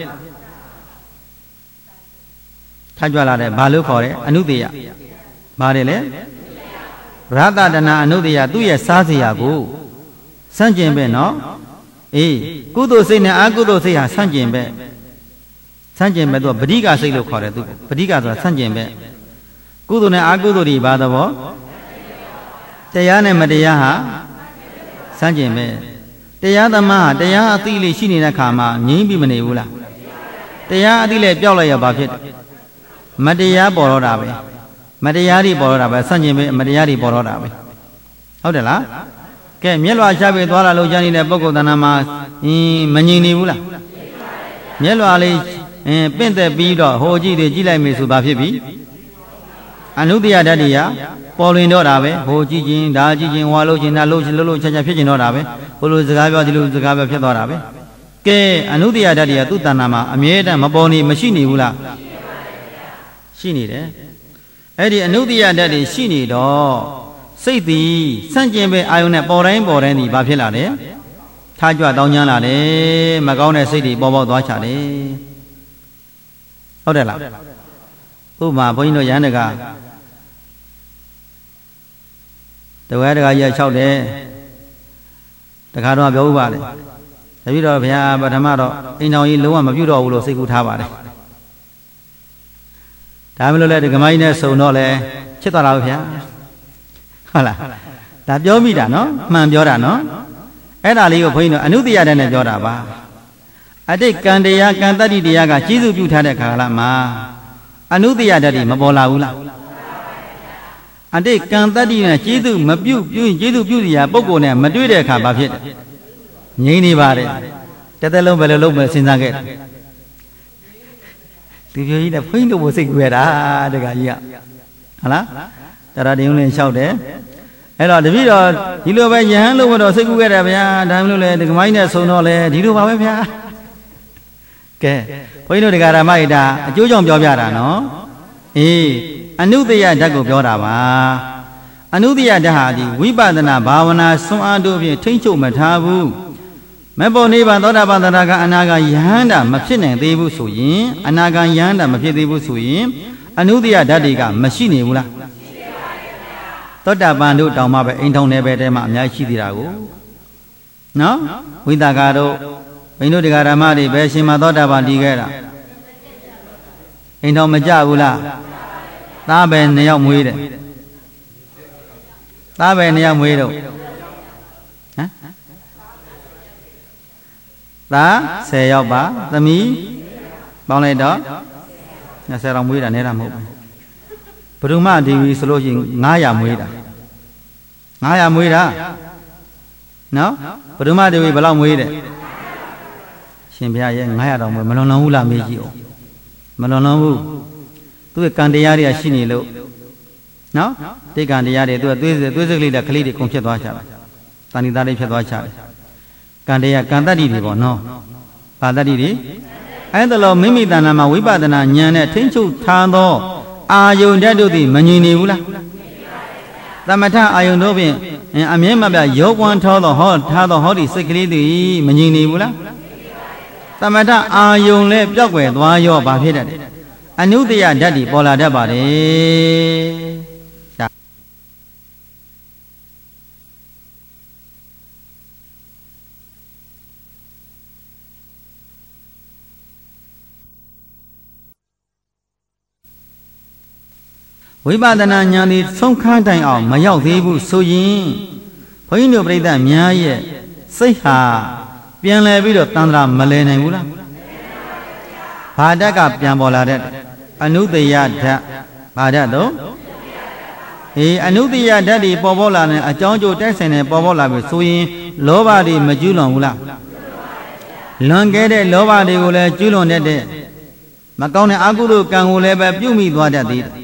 ထကြွလာတယ်ဘာလို့ခေါ်တယ်အနုတ္တယဘာတယ်လဲရတတနာအနုတ္တယသူ့ရဲ့စားစရာကိုစန့်ကျင်ပဲနော်ကုသိုလ်စိတ်နဲ့အကုသိုလ်စိတ်ဟာဆန့်ကျင်ပဲသူကပဋိကစိတ်လို့ခေါ်တယ်သူပဋိကဆိုတာဆန့်ကျင်ပဲကုသိုလ်နဲ့အကုသိုလ်တွေဘာသဘောတရားနဲ့မတရားဟာဆန့်ကျင်ပဲတရားသမားဟာတရားအသိလေးရှိနေတဲ့ခါမှာငြင်းပြီးမနေဘူးလားတရားအသိလေးပျောက်လိုက်ရပါဖြစ်မတရားပေါ်တော့တာပဲမတရားတွေပေါ်တော့တာပဲဆန့်ကျင်ပဲမတရားတွေပေါ်တော့တာပဲဟုတ်တယ်လားကဲမျက်လွှာရှားပြီးသွားလာလို့ကြားနေတဲ့ပုဂ္ဂိုလ်တဏ္ဍာမှာမငြိမ်နေဘူးလားမျက်လွှာလေးပင့်သက်ပြီးတော့ဟိုကြည့်တယ်ကြည့်လိုက်မယ်ဆိုဘာဖြစ်ပြီအနုတ္တယဓာတ်တွေကပေါ်လွင်တော့တာပဲဟိုကြည့်ခြင်းဒါကြည့်ခြင်းဟွာလို့ခြင်းဒါလို့ချက်ချက်ဖြစ်ခြင်းတော့တာပဲဟိုလိုစကားပြောဒီလိုစကားပြောဖြစ်သွားတာပဲကဲအနုတ္တယဓာတ်တွေကသူ့တဏ္ဍာမှာအမြဲတမ်းမပေါ်နေမရှိနေဘူးလားရှိနေတယ်အဲ့ဒီအနုတ္တယဓာတ်တွေရှိနေတော့စိတ်သည်ဆန့်ကျင်ပဲအာယုန်နဲ့ပေါ်တိုင်းဒီဘာဖြစ်လာတယ်ထားကြွတောင်းချမ်းလာတယ်မကောင်းတဲ့စိတ်တွေပေါ်ပေါက်သွားချတယ်ဟုတ်တယ်လားဥပမာဘုန်းကြီးတို့ရဟန်းတကတဝဲတကကြီး6တယ်တခါတော့ပြောဥပါလေတပည့်တော်ဘုရားပထမတော့အိမ်တော်ကြီးလုံးဝမပြုတ်တော့ဘူးလို့စိတ်ကူးထားပါတယ်ဒါမလို့လဲဒကမကြီးနဲ့စုံတော့လဲချစ်သွားတာဗျာဟုတ်လားဒါပြောမိတာနော်မှန်ပြောတာနော်အဲ့ဒါလေးကိုဘုန်းကြီးတို့အနုတ္တယဓာတ်နဲ့ပြောတာပါအတိတ်ကံတရားကံတတ္တိတရားကကျေးဇူးပြုထားတဲ့ခါလာမှာအနုတ္တယဓာတ်တွေမပေါ်လာဘူးလားအတိတ်ကံတတ္တိနဲ့ကျေးဇူးမပြုရင်ကျေးဇူးပြုစရာပုဂ္ဂိုလ်နဲ့မတွေ့တဲ့အခါဘာဖြစ်တယ်ငြိမ့်နေပါတယ်တစ်သက်လုံးဘယ်လိုလုပ်မလဲစဉ်းစားခဲ့တယ်ဒီပြောကြီးနဲ့ဘုန်းကြီးတို့ဘုစိတ်ကြွယ်တာတခါကြီးကဟုတ်လားတရားတင်ဦးလင်းလျှောက်တယ်အဲ့တော့တပည့်တော်ဒီလိုပဲယဟန်လို့တော့စိတ်ကူးခဲ့တယ်ဗျာဒါမှမဟုတ်လေဒကမိုင်းနဲ့ဆုံတော့လေဒီလိုပါပဲဗျာကဲဘုန်းကြီးတို့ဒကာရမဣတာအကျိုးကြောင့်ပြောပြတာနော်အနုတ္တယဓာတ်ကိုပြောတာပါအနုတ္တယဓာတ်ဟာဒီဝိပဿနာဘာဝနာစွမ်းအားတို့ဖြင့်ထိမ့်ချုပ်မထားဘူးမပေါ်နေပါသောတာပန်တရာကအနာဂယဟန္တာမဖြစ်နိုင်သေးဘူးဆိုရင်အနာဂယဟန္တာမဖြစ်သေးဘူးဆိုရင်အနုတ္တယဓာတ်တွေကမရှိနေဘူးလားသောတာပန်တို့တောင်မှပဲအိမ်ထောင်နယ်ပယ်ထဲမှာအများကြီးရှိသေးတာကိုနော်ဝိသကာတို့ဘိန်းတို့တရားဓမ္မတွေပဲရှင်မသောတာပန်တည်ခဲ့တာအိမ်ထောင်မကြဘူးလားသားပဲ2ယောက်မွေးတယ်သားပဲ2ယောက်မွေးတော့ဟမ်သား10ယောက်ပါသမီးပေါင်းလိုက်တော့20လောက်မွေးတာနဲတာမဟုတ်ဘူးဘုရုမဒေဝီဆိုလို့ရှိရင်900မွေးတာ900မွေးတာနော်ဘုရုမဒေဝီဘယ်လောက်မွေးတယ်ရှင်ဘုရားရဲ့900တောင်မွေးမလွန်လွန်ဘူးလားမေးကြည့်အောင်မလွန်လွန်ဘူးသူကကံတရားတွေကရှိနေလို့နော်တိတ်ကံတရားတွေသူကသွေးစကလေးနဲ့ကလေးတွေကုန်ဖြစ်သွားချတာတဏိသားတွေဖြစ်သွားချတယ်ကံတရားကံတတ္တိတွေပေါ့နော်ဘာတတိဒီအဲ့ဒါလို့မိမိတဏ္ဍာမှာဝိပဿနာဉာဏ်နဲ့ထိန်းချုပ်ထားသောအာယုန်ဓာတ်တို့သည်မငြိမ်နေဘူးလားသမထအာယုန်တို့ဖြင့်အမြဲမပြရောပွမ်းထောသောထားသောဟောဒီစိတ်ကလေးသည်မငြိမ်နေဘူးလားသမထအာယုန်လည်းပျောက်ွယ်သွားရောဘာဖြစ်တတ်တယ်အနုတ္တယဓာတ်တွေပေါ်လာတတ်ပါတယ်ဝိပဿနာဉာဏ်သည်ဆုံးခန်းတိုင်အောင်မရောက်သေးဘူးဆိုရင်ဘုန်းကြီးတို့ပြိဿများရဲ့စိတ်ဟာပြန်လဲပြီးတော့တန်ត្រာမလဲနိုင်ဘူးလားဘာဓာတ်ကပြန်ပေါ်လာတဲ့အနုတ္တယဓာတ်ဘာဓာတ်တော့အနုတ္တယဓာတ်တွေပေါ်ပေါ်လာတဲ့အကြောင်းကျိုးတိုက်ဆိုင်နေပေါ်ပေါ်လာပြီဆိုရင်လောဘတွေမကျူးလွန်ဘူးလားလွန်ခဲ့တဲ့လောဘတွေကိုလည်းကျူးလွန်တတ်တဲ့မကောင်းတဲ့အကုသိုလ်ကံကိုလည်းပဲပြုမိသွားတတ်သေးတယ်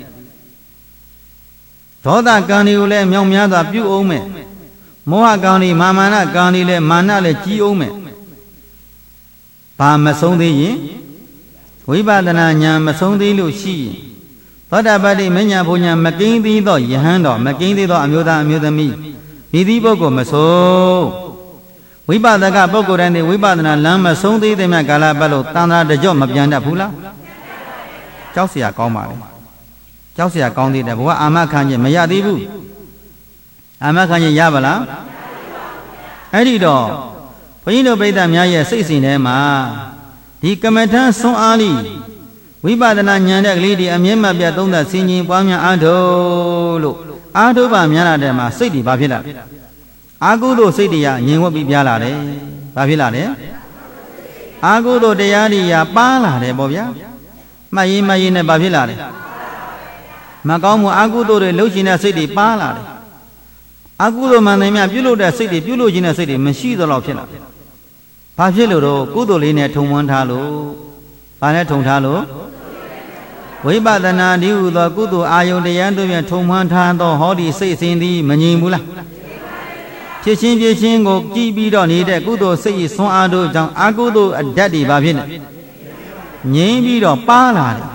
ဒေါသကံတွေကိုလည်းမြောင်များစွာပြုအောင်မယ်မောဟကံတွေမာမာနကံတွေလည်းမာနလည်းကြီးအောင်မယ်ဘာမဆုံးသေးရင်ဝိပဿနာဉာဏ်မဆုံးသေးလို့ရှိရင်သောတာပတ္တိမဉ္ဇဉ်ဘုံဉာဏ်မကိန်းသေးသောယဟန်တော်မကိန်းသေးသောအမျိုးသားအမျိုးသမီးမိသည့်ပုဂ္ဂိုလ်မဆုံးဝိပဿကပုဂ္ဂိုလ်တိုင်းဝိပဿနာလမ်းမဆုံးသေးတဲ့မြတ်ကာလပတ်လို့တန်ត្រာတကြော့မပြန်တတ်ဘူးလားကြောက်เสียကောင်းပါလေကြောက်เสียကောင်းသေးတယ်ဘုရားအာမခံခြင်းမရသေးဘူးအာမခံခြင်းရပါလားအဲ့ဒီတော့ဘုန်းကြီးတို့ပြိဿများရဲ့စိတ်စဉ်ထဲမှာဒီကမ္မထံဆွမ်းအားလိဝိပဿနာဉာဏ်တဲ့ကလေးဒီအမြဲမပြတ်သုံးသပ်ဆင်ခြင်ပွားများအားထုတ်လို့အားထုတ်ပါများလာတဲ့မှာစိတ်တွေဘာဖြစ်လာလဲအာကုသိုလ်စိတ်တွေကငြိမ်ဝတ်ပြီးပြားလာတယ်ဘာဖြစ်လာလဲအာကုသိုလ်တရားတွေကပါလာတယ်ပေါ့ဗျာမှတ်ရင်နဲ့ဘာဖြစ်လာလဲမကောင်းမှုအကုသိုလ်တွေလှုပ်ရှင်တဲ့စိတ်တွေပါလာတယ်အကုသိုလ်မှန်တယ်များပြုလုပ်တဲ့စိတ်တွေပြုလုပ်ခြင်းတဲ့စိတ်တွေမရှိသလောက်ဖြစ်လာတယ်ဘာဖြစ်လို့တော့ကုသိုလ်လေးနဲ့ထုံမွန်းထားလို့ဘာနဲ့ထုံထားလို့ဝိပဿနာဒီဟုသောကုသိုလ်အာယုန်တရားတို့ဖြင့်ထုံမွန်းထားသောဟောဒီစိတ်စဉ်သည်မငြိမ်ဘူးလားဖြစ်ချင်းကိုကြည်ပြီးတော့နေတဲ့ကုသိုလ်စိတ်၏ဆွမ်းအားတို့ကြောင့်အကုသိုလ်အဓာတ်တွေဘာဖြစ်နေငြိမ်ပြီးတော့ပါလာတယ်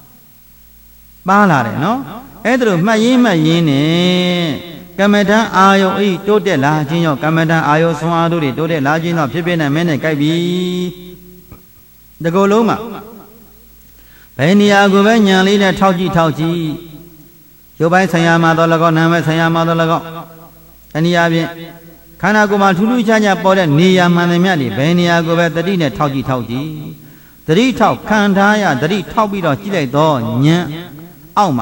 နော်အဲ့ဒါလို့မှတ်ရင်းနဲ့ကမ္မထံအာယုံဤတိုးတက်လာခြင်းကြောင့်ကမ္မထံအာယုံဆွမ်းအားတို့တွေတိုးတက်လာခြင်းတော့ဖြစ်ဖြစ်နဲ့မဲနဲ့ကြိုက်ပြီတကူလုံးမှာဘယ်နေရာကိုပဲညံလေးနဲ့ထောက်ကြည့်ရုပ်ပိုင်းဆိုင်ရာမှာတော့၎င်းနာမ်ပိုင်းဆိုင်ရာမှာတော့၎င်းတနည်းအားဖြင့်ခန္ဓာကိုယ်မှာထူးထူးခြားခြားပေါ်တဲ့နေရာမှန်သမျှတွေဘယ်နေရာကိုပဲတတိနဲ့ထောက်ကြည့်တတိထောက်ခံထားရတတိထောက်ပြီးတော့ကြည့်လိုက်တော့ညံအောက်မှာ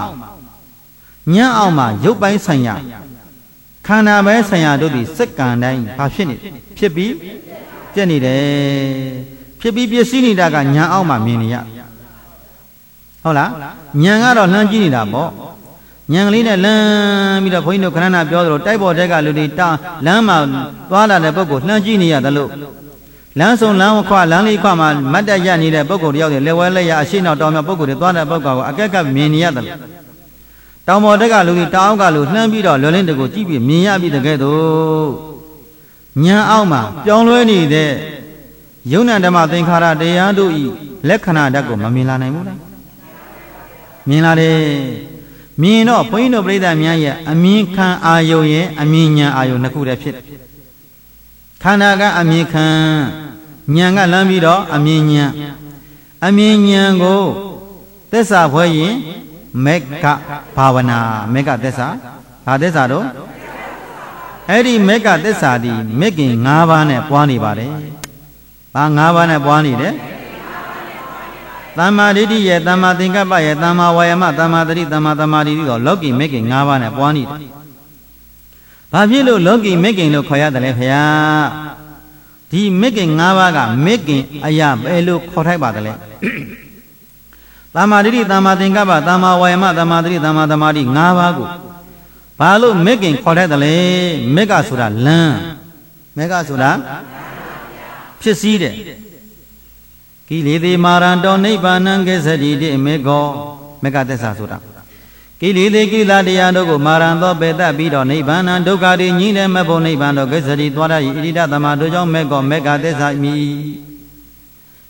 ရုပ်ပိုင်းဆိုင်ရာခန္ဓာပိုင်းဆိုင်ရာတို့သည်စက္ကန့်တိုင်းဘာဖြစ်နေဖြစ်ပြီးပြည့်နေတယ်ဖြစ်ပြီးပြည့်စည်နေတာကညာအောက်မှာမြင်နေရဟုတ်လားညာကတော့လှမ်းကြည့်နေတာပေါ့ညာကလေးနဲ့လှမ်းပြီးတော့ဘုန်းကြီးတို့ခဏခဏပြောသလိုတိုက်ပေါ်တဲ့ကလူတွေလမ်းမှာသွားလာတဲ့ပုဂ္ဂိုလ်လှမ်းကြည့်နေရတယ်လို့လမ်းဆုံးလမ်းခွလမ်းလေးခွမှာမတ်တက်ရနေတဲ့ပုဂ္ဂိုလ်တယောက်တွေလက်ဝဲလက်ရအရှိနောက်တောင်မြောက်ပုဂ္ဂိုလ်တွေသွားတဲ့ပုဂ္ဂိုလ်ကိုအကက်ကမြင်နေရတယ်တောင်ပေါ်တက်ကလူတွေတောင်အောက်ကလူလှမ်းပြီးတော့လွယ်လင်းတကိုကြည့်ပြီးမြင်ရပြီးတကယ်တော့ညာအောက်မှာပြောင်းလဲနေတဲ့ယုံ nant ဓမ္မသင်္ခါရတရားတို့ဤလက္ခဏာဓာတ်ကိုမမြင်လာနိုင်ဘူးလားမြင်လာတယ်မြင်တော့ဘုန်းကြီးတို့ပြိဿများရဲ့အမြင်ခံအာယုံရဲ့အမြင်ဉာဏ်အာယုံနှစ်ခုတည်းဖြစ်ခန္ဓာကအမြင်ခံဉာဏ်ကလမ်းပြီးတော့အမြင်ဉာဏ်ကိုသစ္စာဖွဲ့ရင်မေကဘာဝနာမေကသစ္စာဘာသစ္စာတော့အဲ့ဒီမေကသစ္စာဒီမေခင်၅ပါးနဲ့ပွားနေပါတယ်ဘာ၅ပါးနဲ့ပွားနေတယ်သမ္မာဒိဋ္ဌိရဲ့သမ္မာသင်္ကပ္ပရဲ့သမ္မာဝါယမသမ္မာတတိသမ္မာသမာဓိတို့လောကီမေခင်၅ပါးနဲ့ပွားနေတယ်ဘာဖြစ်လို့လောကီမေခင်လို့ခေါ်ရတယ်လဲခင်ဗျာဒီမေခင်၅ပါးကမေခင်အရာဘယ်လိုခေါ်ထိုက်ပါသလဲသမ္မာဒိဋ္ဌိသမ္မာသင်္ကပ္ပသမ္မာဝါယမသမ္မာတတိသမ္မာသမာဓိ၅ပါးကိုဘာလို့မေခင်ခေါ်ထိုက်တယ်လဲမေကဆိုတာလမ်းမေကဆိုတာဖြစ်စည်းတယ်ကိလေသေမာရံတောနိဗ္ဗာနံကိစ္စတိတိမေကောမေကသစ္စာဆိုတာကိလေသေကိလေတရားတို့ကိုမာရံသောပေတတ်ပြီးတော့နိဗ္ဗာနံဒုက္ခတိညင်းတဲ့မဖို့နိဗ္ဗာန်တော်ကိစ္စတိသွားရ၏ဣတိတသမတို့ကြောင့်မေကောမေကသစ္စာမိ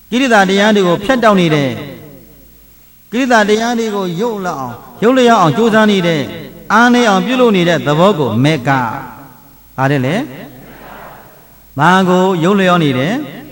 ကိရိတာတရားတွေကိုဖျက်တောက်နေတဲ့ကိရိတာတရားတွေကိုရုပ်လျောက်အောင်ကြိုးစားနေတဲ့အားနေအောင်ပြုလုပ်နေတဲ့သဘောကိုမေကပါတယ်လေဘာကိုရုပ်လျောက်နေတယ်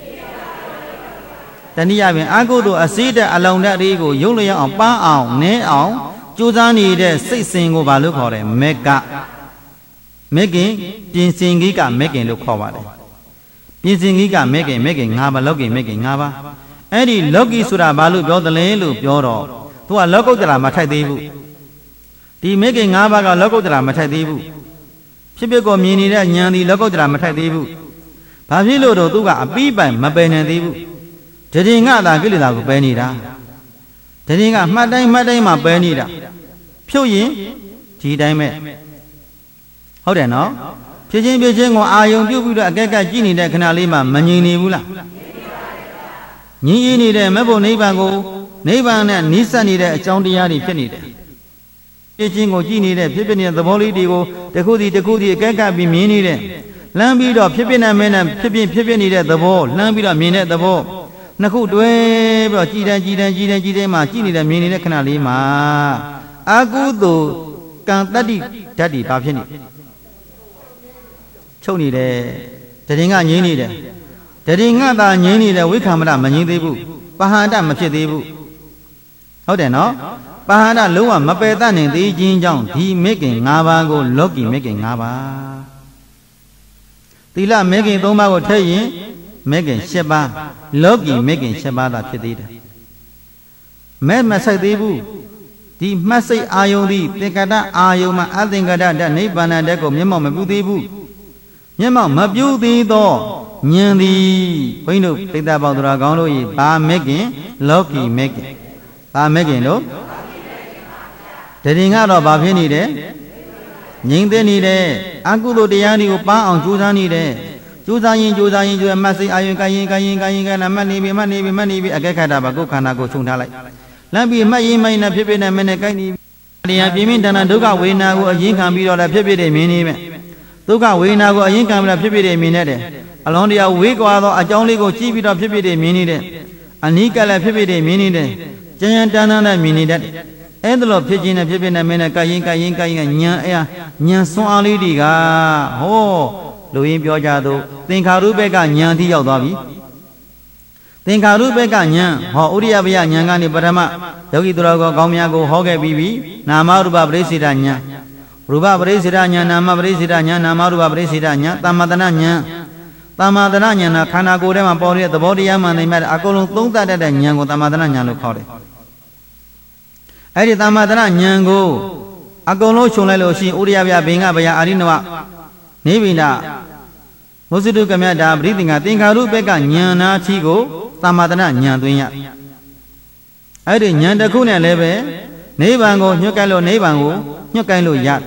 တနည်းအားဖြင့်အာကုသိုလ်အစိတဲ့အလောင်ဓာတ်လေးကိုရုပ်လျောက်အောင်ပန်းအောင်နင်းအောင်ကြိုးစားနေတဲ့စိတ်စဉ်ကိုဘာလို့ခေါ်တယ်မေကမေခင်ပြင်စင်ကြီးကမေခင်လို့ခေါ်ပါတယ်ပြင်စင်ကြီးကမေခင်၅ပါးလောကီမေခင်၅ပါးအဲ့ဒီလောကီဆိုတာဘာလို့ပြောသလဲလို့ပြောတော့သူကလောကုတ္တရာမထိုက်သေးဘူးဒီမေခင်၅ပါးကလောကုတ္တရာမထိုက်သေးဘူးဖြစ်ဖြစ်ကိုမြင်နေတဲ့ဉာဏ်ဒီလောကုတ္တရာမထိုက်သေးဘူးဘာဖြစ်လို့တော့သူကအပိပိုင်မပယ်နိုင်သေးဘူးတရင်ကသာကိလေသာကိုပယ်နေတာတရင်ကမှတ်တိုင်းမှပယ်နေတာဖြုတ်ရင်ဒီတိုင်းပဲဟုတ်တယ်နော်ဖြစ်ချင်းကိုအာယုံပြုတ်ပြီးတော့အကဲကကြည့်နေတဲ့ခဏလေးမှမငြိမ်နေဘူးလားငြိမ်ရည်နေတဲ့မဘုံနိဗ္ဗာန်ကိုနိဗ္ဗာန်နဲ့နီးစပ်နေတဲ့အကြောင်းတရားတွေဖြစ်နေတယ်ဖြစ်ချင်းကိုကြည့်နေတဲ့ဖြစ်နေတဲ့သဘောလေးတွေကိုတစ်ခုစီအကဲကပြီးမြင်နေတဲ့လမ်းပြီးတော့ဖြစ်နေမဲနဲ့ဖြစ်နေတဲ့သဘောလမ်းပြီးတော့မြင်တဲ့သဘောနှစ်ခုတွဲပြီးတော့ကြည်တဲ့မှာကြည်နေတဲ့မြင်နေတဲ့ခဏလေးမှာအာကုသိုလ်ကံတတ္တိဓာတ်တွေဘာဖြစ်နေချုပ်နေတယ်တရင်ကငြိမ်းနေတယ်တရင်ကသာငြိမ်းနေတယ်ဝိခမရမငြိမ်းသေးဘူးပဟာဒမဖြစ်သေးဘူးဟုတ်တယ်နော်ပဟာဒလုံးဝမပယ်တတ်နိုင်သေးခြင်းကြောင့်ဒီမေခင်၅ပါးကိုလောကီမေခင်၅ပါးသီလမေခင်၃ပါးကိုထည့်ရင်မေခင်၈ပါးလောကီမေခင်၈ပါးသာဖြစ်သေးတယ်မဲမဆိုင်သေးဘူးဒီမှတ်စိတ်အာယုံသည်သင်္ကတအာယုံမှာအသင်္ကတဓာတ်နိဗ္ဗာန်ဓာတ်ကိုမျက်မှောက်မပြုသေးဘူးမျက်မှောက်မပြုသေးသောဉာဏ်သည်ဘုန်းကြီးတို့ပိဿပေါင်းတော်ကောင်းတို့၏ဘာမေခင်လောကီမေခင်ဘာမေခင်လို့တရင်ကတော့ဘာဖြစ်နေတယ်ငြိမ့်သိနေတယ်အကုသိုလ်တရားတွေကိုပန်းအောင်ကြိုးစားနေတယ်ကြိုးစားရင်မှတ်စိတ်အာယုံကရင်နာမှတ်နေပြီအကဲခတ်တာပါကိုယ်ခန္ဓာကိုခြုံထားလိုက်လမ်းပြီးမှတ်ရင်မိုင်းနဲ့ဖြစ်နဲ့မနဲ့ကိုက်နေတရားပြင်းပြင်းထန်ထန်ဒုက္ခဝေဒနာကိုအရင်ခံပြီးတော့လည်းဖြစ်တဲ့မြင်နေမယ်ဒုက္ခဝေဒနာကိုအရင်ခံပြီးတော့ဖြစ်တဲ့မြင်နေတယ်အလုံးတရားဝေးကွာသောအကြောင်းလေးကိုကြည့်ပြီးတော့ဖြစ်တဲ့မြင်နေတယ်အနိကလည်းဖြစ်တဲ့မြင်နေတယ်ကြံတန်းနဲ့မြင်နေတတ်တယ်အဲ့ဒါလို့ဖြစ်ခြင်းနဲ့ဖြစ်နဲ့မနဲ့ကိုက်ရင်ညာစွန်းအားလေးတွေကဟောလူရင်းပြောကြသို့သင်္ခါရုပ္ပကညာတိရောက်သွားပြီသင်္ခါရုပ္ပကညာဟောဥရိယပယညာကနေပထမယောဂီသူတော်ကောင်းများကိုဟောခဲ့ပြီးပြီနာမရူပပရိစ္ဆေဒညာရူပပရိစ္ဆေဒညာနာမပရိစ္ဆေဒညာနာမရူပပရိစ္ဆေဒညာသမ္မာတနာညာနာခန္ဓာကိုယ်ထဲမှာပေါ်တဲ့သဘောတရားမှန်နေမြတ်အကုန်လုံးသုံးသပ်တတ်တဲ့ညာကိုသမ္မာတနာညာလို့ခေါ်တယ်အဲ့ဒီသမ္မာတနာညာကိုအကုန်လုံးခြုံလိုက်လို့ရှိရင်ဥရိယပယဘင်္ဂပယအာရိနဝနိဗ္ဗိဒမုစတုကမြတ်တာပရိသင်္ခသင်္ခါရုပ္ပကညာနာတိကိုသမ္မာတနာညာသွင်းရအဲ့ဒီညာတစ်ခုနဲ့လည်းပဲနိဗ္ဗာန်ကိုညွှတ်ကိုင်းလို့နိဗ္ဗာန်ကိုညွှတ်ကိုင်းလို့ရ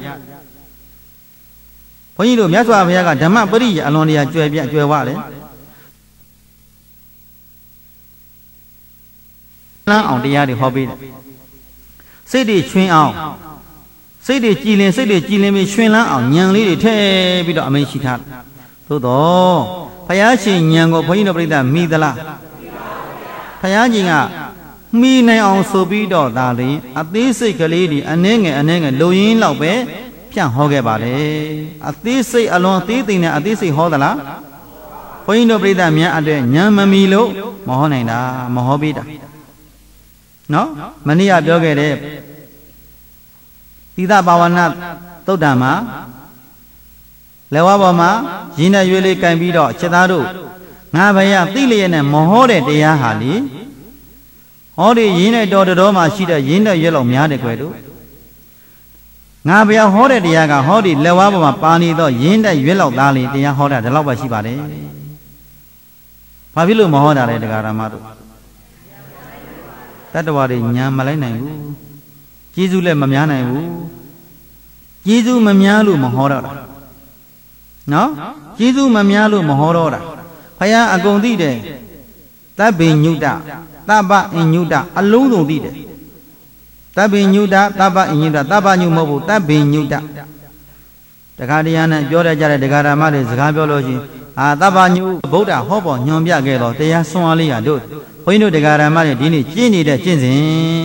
ဘုန်းကြီးတို့မြတ်စွာဘုရားကဓမ္မပရိယအလွန်တရာကျွယ်ဝတယ်လမ်းအောင်တရားတွေဟောပေးတယ်စိတ်တွေချွင်းအောင်စိတ်တွေကြည်လင်ပြီးချွင်းလန်းအောင်ဉာဏ်လေးတွေထည့်ပြီးတော့အမိန့်ရှိထားတယ်သို့တော့ဘုရားရှင်ဉာဏ်ကိုဘုန်းကြီးတို့ပြိဿမိသလားဘုရားရှင်ကမိနိုင်အောင်ဆိုပြီးတော့ဒါလေအသေးစိတ်ကလေးတွေအနှဲငယ်လိုရင်းလောက်ပဲဖြန့်ဟောခဲ့ပါလေအသေးစိတ်အလွန်သေးသိမ့်တဲ့အသေးစိတ်ဟောသလားဘုန်းကြီးတို့ပြိဿများအတွက်ဉာဏ်မမီလို့မဟောနိုင်တာမဟောပေးတာနော်မနေ့ကပြောခဲ့တဲ့သီသဘာဝနာသုတ်တံမှာလက်ဝါးပေါ်မှာရင်းနဲ့ရွေးလေးကင်ပြီးတော့ချက်သားတို့ငါဘယသိလျက်နဲ့မဟောတဲ့တရားဟာလေဟောဒီရင်းနဲ့တော်မှာရှိတဲ့ရင်းနဲ့ရွက်လောက်များတယ်ကွယ်တို့ငါဘယဟောတဲ့တရားကဟောဒီလက်ဝါးပေါ်မှာပါနေတော့ရင်းနဲ့ရွက်လောက်သားလေတရားဟောတာဒီလောက်ပဲရှိပါတယ်ဘာဖြစ်လို့မဟောတာလဲတရားဓမ္မတို့တတ္တဝါတွေညာမလိုက်နိုင်ဘူးကျေးဇူးလည်းမများနိုင်ဘူးကျေးဇူးမများလို့မဟောတော့တာနော်ကျေးဇူးမများလို့မဟောတော့တာဘုရားအကုန်သိတယ်တဗ္ဗညုတသဗ္ဗအညုတအလုံးစုံသိတယ်တဗ္ဗညုတသဗ္ဗအညုတသဗ္ဗညုမဟုတ်ဘူးတဗ္ဗညုတတခါတရားနဲ့ပြောရကြတဲ့ဒကာဓမ္မတွေစကားပြောလို့ရှိရင်တပ္ပညုဗုဒ္ဓဟောပေါ်ညွန်ပြခဲ့တော့တရားဆွမ်းအားလေးဟာတို့ဘုန်းကြီးတို့တရားဓမ္မတွေဒီနေ့ကျင့်နေတဲ့ကျင့်စဉ်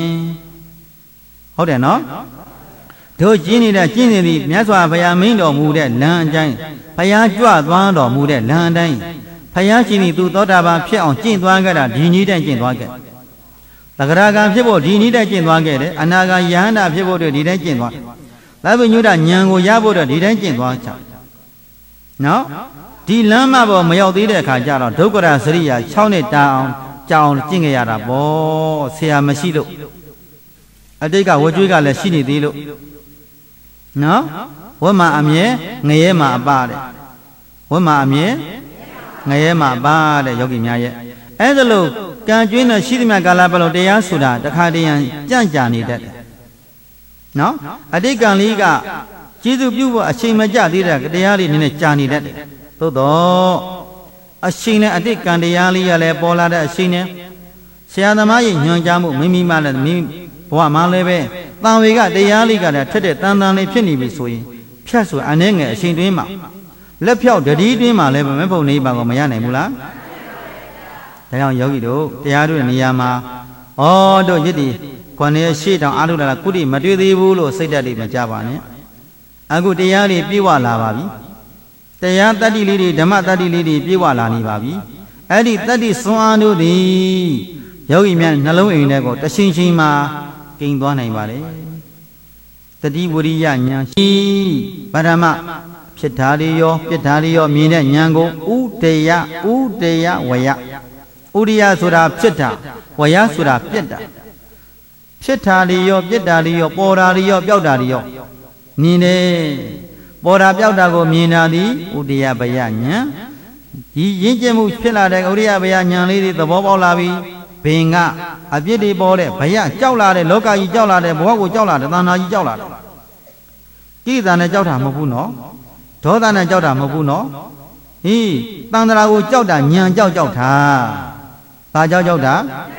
ဟုတ်တယ်နော်တို့ကျင့်နေတဲ့ကျင့်စဉ်ဒီမြတ်စွာဘုရားမင်းတော်မူတဲ့လမ်းအတိုင်းဘုရားကြွသွားတော်မူတဲ့လမ်းအတိုင်းဘုရားရှင်ဒီသူသောတာပန်ဖြစ်အောင်ကျင့်သွားခဲ့တာဒီနည်းတိုင်းကျင့်သွားခဲ့သဂရကံဖြစ်ဖို့ဒီနည်းတိုင်းကျင့်သွားခဲ့တယ်အနာဂံယဟန္တာဖြစ်ဖို့ဒီတိုင်းကျင့်သွားသဗ္ဗညုတဉာဏ်ကိုရဖို့ဒီတိုင်းကျင့်သွားချနော်ဒီလမ်းမပေါ်မရောက်သေးတဲ့အခါကျတော့ဒုက္ခရစရိယာ6နှစ်တာအောင်ကြောင်ကျင့်ကြရတာပေါ့ဆရာမရှိလို့အတိတ်ကဝကြွေးကလည်းရှိနေသေးလို့နော်ဝတ်မှာအမြဲငရဲမှာအပတဲ့ဝတ်မှာအမြဲငရဲမှာအပတဲ့ယောဂီများရဲ့အဲ့ဒါလို့ကံကျွင်းတဲ့ရှိသမျှကာလပတ်လုံးတရားဆိုတာတခါတည်းရန်ကြံ့ကြာနေတတ်တယ်နော်အတိတ်ကံလေးကကျေးဇူးပြုဖို့အချိန်မကျသေးတဲ့တရားလေးနည်းနည်းကြာနေတတ်တယ်သို့တော့အချိန်နဲ့အတိတ်ကံတရားလေးရလဲပေါ်လာတဲ့အချိန်နဲ့ဆရာသမားရဲ့ညွှန်ကြားမှုမိမိမှလည်းမိဘဝမှလည်းပဲတန်ဝေကတရားလေးကလည်းထက်တဲ့တန်တန်လေးဖြစ်နေပြီဆိုရင်ဖြတ်ဆိုအနေငယ်အချိန်တွင်းမှာလက်ဖြောက်တတိတွင်းမှာလည်းမဖို့နေပါကောမရနိုင်ဘူးလားဒါကြောင့်ယောဂီတို့တရားတို့နေရာမှာဩတို့ယစ်တီခွန်ရဲ့ရှေ့တောင်အားထုတ်လာကုတိမတွေ့သေးဘူးလို့စိတ်ဓာတ်လေးမကြပါနဲ့အခုတရားလေးပြေဝလာပါပြီတရားတတ္တိလေးတွေဓမ္မတတ္တိလေးတွေပြေဝလာနေပါပြီအဲ့ဒီတတ္တိစွမ်းအားတို့သည်ယောဂီများနှလုံးအိမ်ထဲကိုတရှိန်ရှိန်မှာကိန်းသွားနိုင်ပါလေတတိဝရိယဉာဏ်ရှိဗဓမ္မဖြစ်တာတွေရောပြစ်တာတွေရောမြင်တဲ့ဉာဏ်ကိုဥတယဝယဥရိယဆိုတာဖြစ်တာဝယဆိုတာပြစ်တာဖြစ်တာတွေရောပြစ်တာတွေရောပေါ်တာတွေရောပျောက်တာတွေရောမြင်တယ်ပေါ်တာပျောက်တာကိုမြင်တာသည်ဥဒိယဘယဉာဏ်ဒီရင့်ကျက်မှုဖြစ်လာတဲ့ဥဒိယဘယဉာဏ်လေးတွေသဘောပေါက်လာပြီဘင်ကအပြစ်တွေပေါ်တဲ့ဘယကြောက်လာတဲ့လောကကြီးကြောက်လာတဲ့ဘဝကိုကြောက်လာတဲ့သဏ္ဍာန်ကြီးကြောက်လာတယ်ကိလေသာနဲ့ကြောက်တာမဟုတ်ဘူးနော်ဒေါသနဲ့ကြောက်တာမဟုတ်ဘူးနော်ဟိတန်ត្រာကိုကြောက်တာဉာဏ်ကြောက်တာဘာကြောက်တာ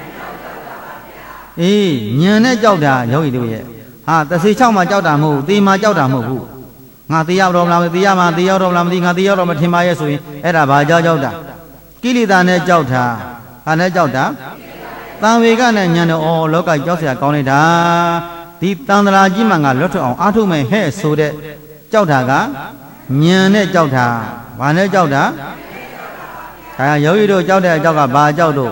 အေးဉာဏ်နဲ့ကြောက်တာယောဂီတို့ရဲ့ဟာသစေ6မှာကြောက်တာမဟုတ်ဘူးသေမှာကြောက်တာမဟုတ်ဘူးငါသေရောက်တော့မလားသေရမှာသေရောက်တော့မလားမသိငါသေရောက်တော့မထင်ပါရဲ့ဆိုရင်အဲ့ဒါဘာကြောက်တာကိလေသာနဲ့ကြောက်တာဟာနဲ့ကြောက်တာတန်ဝေကနဲ့ဉာဏ်တော့အော်လောကကြောက်เสียကောင်းလိုက်တာဒီတန်ត្រာကြီးမှငါလွတ်ထွက်အောင်အားထုတ်မယ်ဟဲ့ဆိုတဲ့ကြောက်တာကဉာဏ်နဲ့ကြောက်တာဘာနဲ့ကြောက်တာဒါယောဂီတို့ကြောက်တဲ့အကြောက်ကဘာကြောက်တို့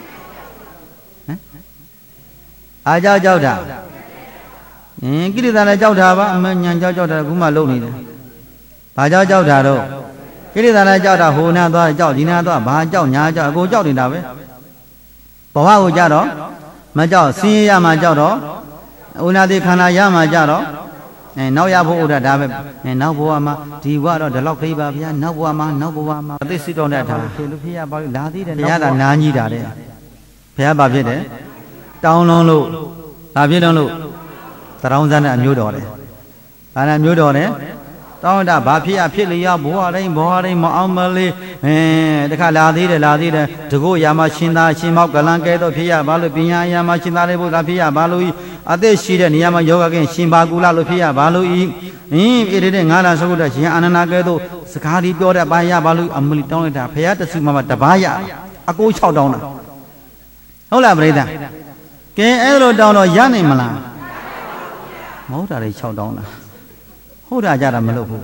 အားကြောက်တာကိလေသာနဲ့ကြောက်တာပါအမှန်ဉာဏ်ကြောက်တာခုမှလုံနေတယ်ဘာကြောက်တာတော့ကိလေသာနဲ့ကြောက်တာဟိုနာသွားကြောက်ဒီနာသွားဘာကြောက်ညာကြောက်အကုန်ကြောက်နေတာပဲဘဝကိုကြတော့မကြောက်ဆင်းရဲရမှကြောက်တော့ဥနာတိခန္ဓာရမှကြောက်တော့နောက်ရဖို့ဥဒ္ဒဒါပဲနောက်ဘဝမှာဒီဘဝတော့ဒီလောက်ခိပါဗျာနောက်ဘဝမှာအသိစိတ်တော်နဲ့ထားဖြစ်လို့ဖြစ်ရပါလို့လာသေးတယ်ဘုရားကနားကြီးတာတဲ့ဘုရားဘာဖြစ်တယ်တောင်းလုံးလို့ဘာဖြစ်တော့လို့တရောင်းစမ်းတဲ့အမျိုးတော်တယ်ဘာနဲ့မျိုးတော်တယ်တောင်းတာဘာဖြစ်ရဖြစ်လျောက်ဘဝတိုင်းမအောင်မလေးတခါလာသေးတယ်တကုတ်ရာမရှင်သာရှင်မောက်ကလန်ကဲတော့ဖြစ်ရဘာလို့ပညာရာမရှင်သာလေးဘုရားဖြစ်ရဘာလို့အသက်ရှိတဲ့နေရာမှာယောဂကင်းရှင်ဘာကူလာလို့ဖြစ်ရဘာလို့ဤဣတိတဲ့ငါးလာသုတ်တဲ့ရှင်အာနန္ဒကဲတော့စကားဒီပြောတဲ့ဘာရဘာလို့အမလီတောင်းလိုက်တာဖရာတဆုမတပါးရအကို6တောင်းတာဟုတ်လားပရိသတ်ကဲအဲ့လိုတောင်းတော့ရနိုင်မလားမဟုတ်တာလေ6တောင်းတာဟုတ်တာကြတာမလုပ်ဘူး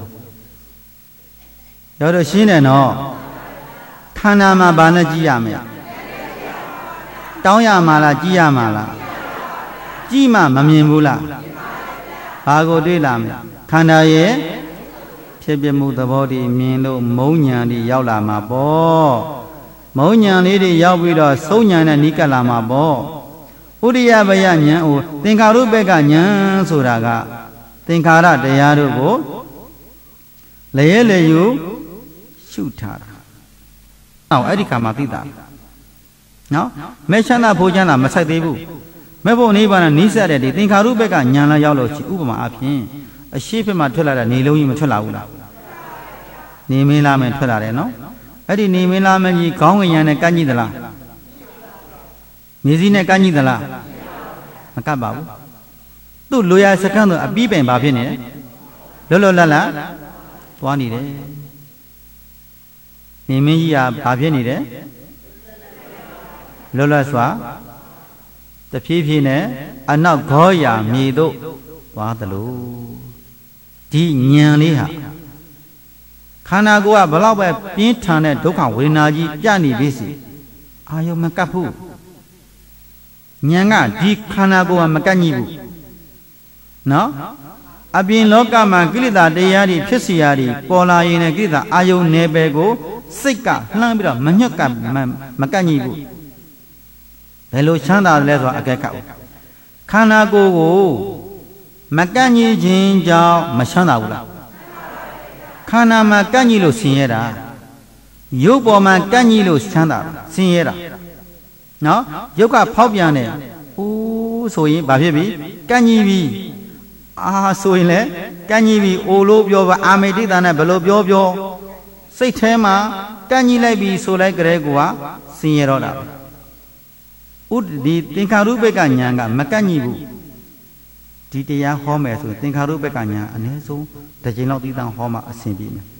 ရောတို့ရှင်းတယ်နော်ခန္ဓာမှာဘာနဲ့ကြည့်ရမလဲတောင်းရမှာလားကြည့်ရမှာလားကြည့်မှမမြင်ဘူးလားဘာကိုတွေးလာမလဲခန္ဓာရဲ့ဖြစ်ပြမှုသဘောတည်းမြင်လို့မုံညာတွေရောက်လာမှာပေါ့မုံညာလေးတွေရောက်ပြီးတော့သုံးညာနဲ့နီးကပ်လာမှာပေါ့ဥဒိယဘယဉာဏ်ကိုသင်္ခါရုပ္ပကဉာဏ်ဆိုတာကသင်္ခါရတရားတို့ကိုလည်းရလေယူရှုထားတာ။အော်အဲ့ဒီခါမှသိတာ။နော်မဲချမ်းသာဖိုးချမ်းသာမဆိုင်သေးဘူး။မဲဖို့နိဗ္ဗာန်နီးစပ်တဲ့ဒီသင်္ခါရုပ္ပကဉာဏ်လာရောက်လို့ရှိဥပမာအဖြစ်အရှိဖြစ်မှထွက်လာတဲ့နေလုံးကြီးမထွက်လာဘူးလား။နေမင်းလားမင်းထွက်လာတယ်နော်။အဲ့ဒီနေမင်းလားမင်းကြီးခေါင်းငရံနဲ့ကန့်ကြည့်သလား။မြေစည်းနဲ့ကန့်ကြည့်သလား။မကပ်ပါဘူး။သူ့လိုရာစကန်းတော့အပြီးပင်ပါဖြစ်နေတယ်လွတ်လပ်သွားနေတယ်နေမင်းကြီးကဘာဖြစ်နေတယ်လွတ်လပ်စွာတဖြည်းဖြည်းနဲ့အနောက်ဂေါရာမြေတို့သွားသလိုဒီဉာဏ်လေးဟာခန္ဓာကိုယ်ကဘလောက်ပဲပြင်းထန်တဲ့ဒုက္ခဝေဒနာကြီးပြနေပြီစီအာယုံမကပ်ဘူးဉာဏ်ကဒီခန္ဓာကိုယ်ကမကပ်ညိဘူးနော်အပြင်လောကမှာကိလေသာတရားတွေဖြစ်စီရာတွေပေါ်လာရင်လည်းကိလေသာအာယုံနယ်ပယ်ကိုစိတ်ကလှမ်းပြီးတော့မညှက်ကပ်မကပ်ညိဘူးဘယ်လိုချမ်းသာတယ်လဲဆိုတော့အကဲကပ်ခန္ဓာကိုယ်ကိုမကန့်ညိခြင်းကြောင့်မချမ်းသာဘူးလားခန္ဓာမှာကန့်ညိလို့ဆင်းရဲတာရုပ်ပေါ်မှာကန့်ညိလို့ချမ်းသာဆင်းရဲတာနော်ရုပ်ကဖောက်ပြန်တယ်ဦးဆိုရင်ဘာဖြစ်ပြီကန့်ညိပြီအာဆိုရင်လည်းကန့်ညိပြီအိုလို့ပြောပါအာမေတိတာနဲ့ဘယ်လိုပြောစိတ်ထဲမှာကန့်ညိလိုက်ပြီဆိုလိုက်ကြတဲ့ကွာဆင်းရဲတော့တာဥဒီသင်္ခါရုပ္ပကဉာဏ်ကမကန့်ညိဘူးဒီတရားဟောမယ်ဆိုရင်သင်္ခါရုပ္ပကဉာဏ်အနည်းဆုံးတစ်ချိန်လောက်သိတန်းဟောမှအဆင်ပြေမယ်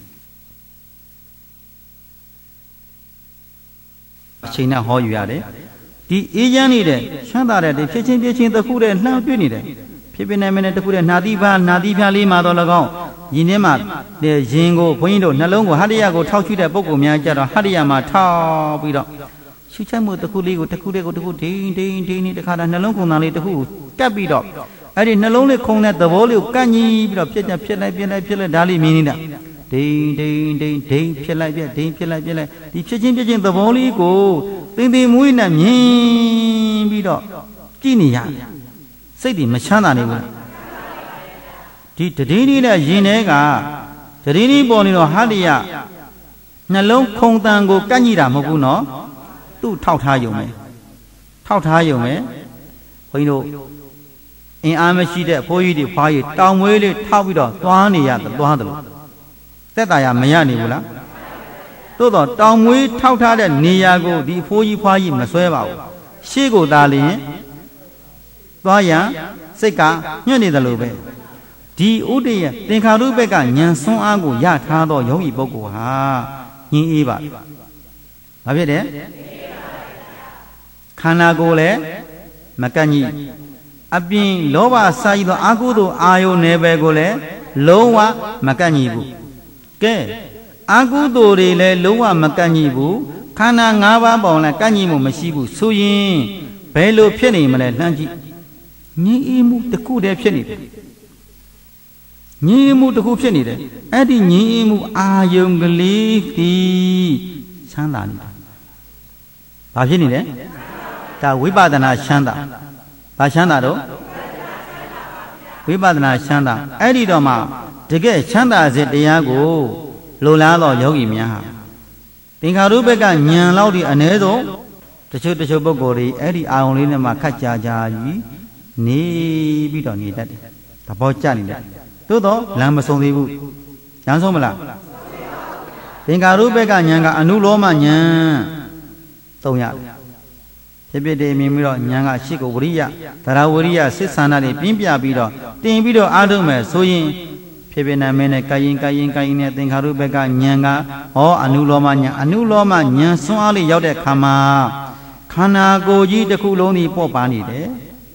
အချိန်နဲ့ဟောယူရတယ်ဒီအေးချမ်းနေတဲ့ချမ်းသာတဲ့ဒီဖြစ်ချင်းတစ်ခုတည်းလှမ်းတွေ့နေတယ်ဖြစ်ဖြစ်နေမနဲ့တစ်ခုတည်းနာတိဖျားလေးမှာတော့၎င်းယင်းထဲမှာရင်ကိုဘုန်းကြီးတို့နှလုံးကိုဟတ္တရကိုထောက်ချတဲ့ပုဂ္ဂိုလ်များကြတော့ဟတ္တရမှာထောက်ပြီးတော့ရှုချက်မှုတစ်ခုလေးကိုတစ်ခုဒိန်းနေတခါတည်းနှလုံးခုန်သားလေးတစ်ခုကိုကပ်ပြီးတော့အဲ့ဒီနှလုံးလေးခုန်တဲ့သဘောလေးကိုကန့်ညီပြီးတော့ဖြစ်လိုက်ဒါလေးမြင်နေတာဒိန်းဖြစ်လိုက်ဒီဖြစ်ချင်းသဘောလေးကိုတင်မွေးနဲ့မြင်ပြီးတော့ကြည့်နေရစိတ်တွေမချမ်းသာနေဘူးဒီတည်င်းနဲ့ရင်ထဲကတည်င်းပေါ်နေတော့ဟတ္တရနှလုံးခုန်တန်ကိုကန့်ညီတာမဟုတ်ဘူးနော်သူ့ထောက်ထားယုံမယ်ဘုန်းကြီးတို့အင်အားမရှိတဲ့ဘိုးကြီးတွေဖွားကြီးတောင်မွေးလေးထောက်ပြီးတော့သွားတယ်လို့တက်တာရမရနေဘူးလားသို့တော့တောင်မွေးထောက်ထားတဲ့နေရာကိုဒီဘိုးကြီးဖွားကြီးမဆွဲပါဘူးရှေ့ကိုသာလျင်သွားရန်စိတ်ကညှို့နေတယ်လို့ပဲဒီဥဒိယသင်္ခါရုပ္ပကဉာဏ်ဆွမ်းအားကိုရထားသောယောဂီပုဂ္ဂိုလ်ဟာညင်အေးပါဘာဖြစ်တယ်ခန္ဓာကိုယ်လည်းမကန့်ညိအပြင်လောဘစာရည်သောအာဟုသောအာယုန်နယ်ပယ်ကိုလည်းလုံးဝမကန့်ညိဘူးကဲအာဟုသောတွေလည်းလုံးဝမကန့်ညိဘူးခန္ဓာ၅ပါးပေါင်းလည်းကန့်ညိမှုမရှိဘူးဆိုရင်ဘယ်လိုဖြစ်နေမလဲလှမ်းကြည့်ငြိမ်းအေးမှုတစ်ခုတည်းဖြစ်နေတယ်ငြိမ်းအေးမှုတစ်ခုဖြစ်နေတယ်အဲ့ဒီငြိမ်းအေးမှုအာယုန်ကလေးဒီချမ်းသာနေတာဘာဖြစ်နေလဲဒါဝိပဿနာချမ်းသာဘာချမ်းသာတော့ဝိပဿနာချမ်းသာအဲ့ဒီတော့မှတကယ်ချမ်းသာစေတရားကိုလိုလားသောယောဂီများဟာသင်္ခါရုပ္ပကဉာဏ်လောက်ဒီအ ਨੇ ဆုံးတချို့ပုဂ္ဂိုလ်တွေအဲ့ဒီအာယုံလေးနဲ့မှခက်ကြာကြီးနေပြီးတော့နေတတ်တယ်သဘောကျနေတယ်သို့တော့လမ်းမဆုံးသေးဘူးလမ်းဆုံးမလားသင်္ခါရုပ္ပကဉာဏ်ကအနုလောမဉာဏ်သုံးရတယ်ဖြစ်တယ်မြင်ပြီးတော့ဉာဏ်ကရှိကိုဝရိယသရဝရိယစိတ်ဆန္ဒတွေပြင်းပြပြီးတော့တင်ပြီးတော့အားထုတ်မယ်ဆိုရင်ဖြစ်နေမယ်နဲ့ကာယင်နဲ့သင်္ခါရုပ္ပကဉာဏ်ကဟောအနုလောမဉာဏ်ဆွမ်းအားလေးရောက်တဲ့ခါမှာခန္ဓာကိုယ်ကြီးတစ်ခုလုံးဒီပေါ့ပါနေတယ်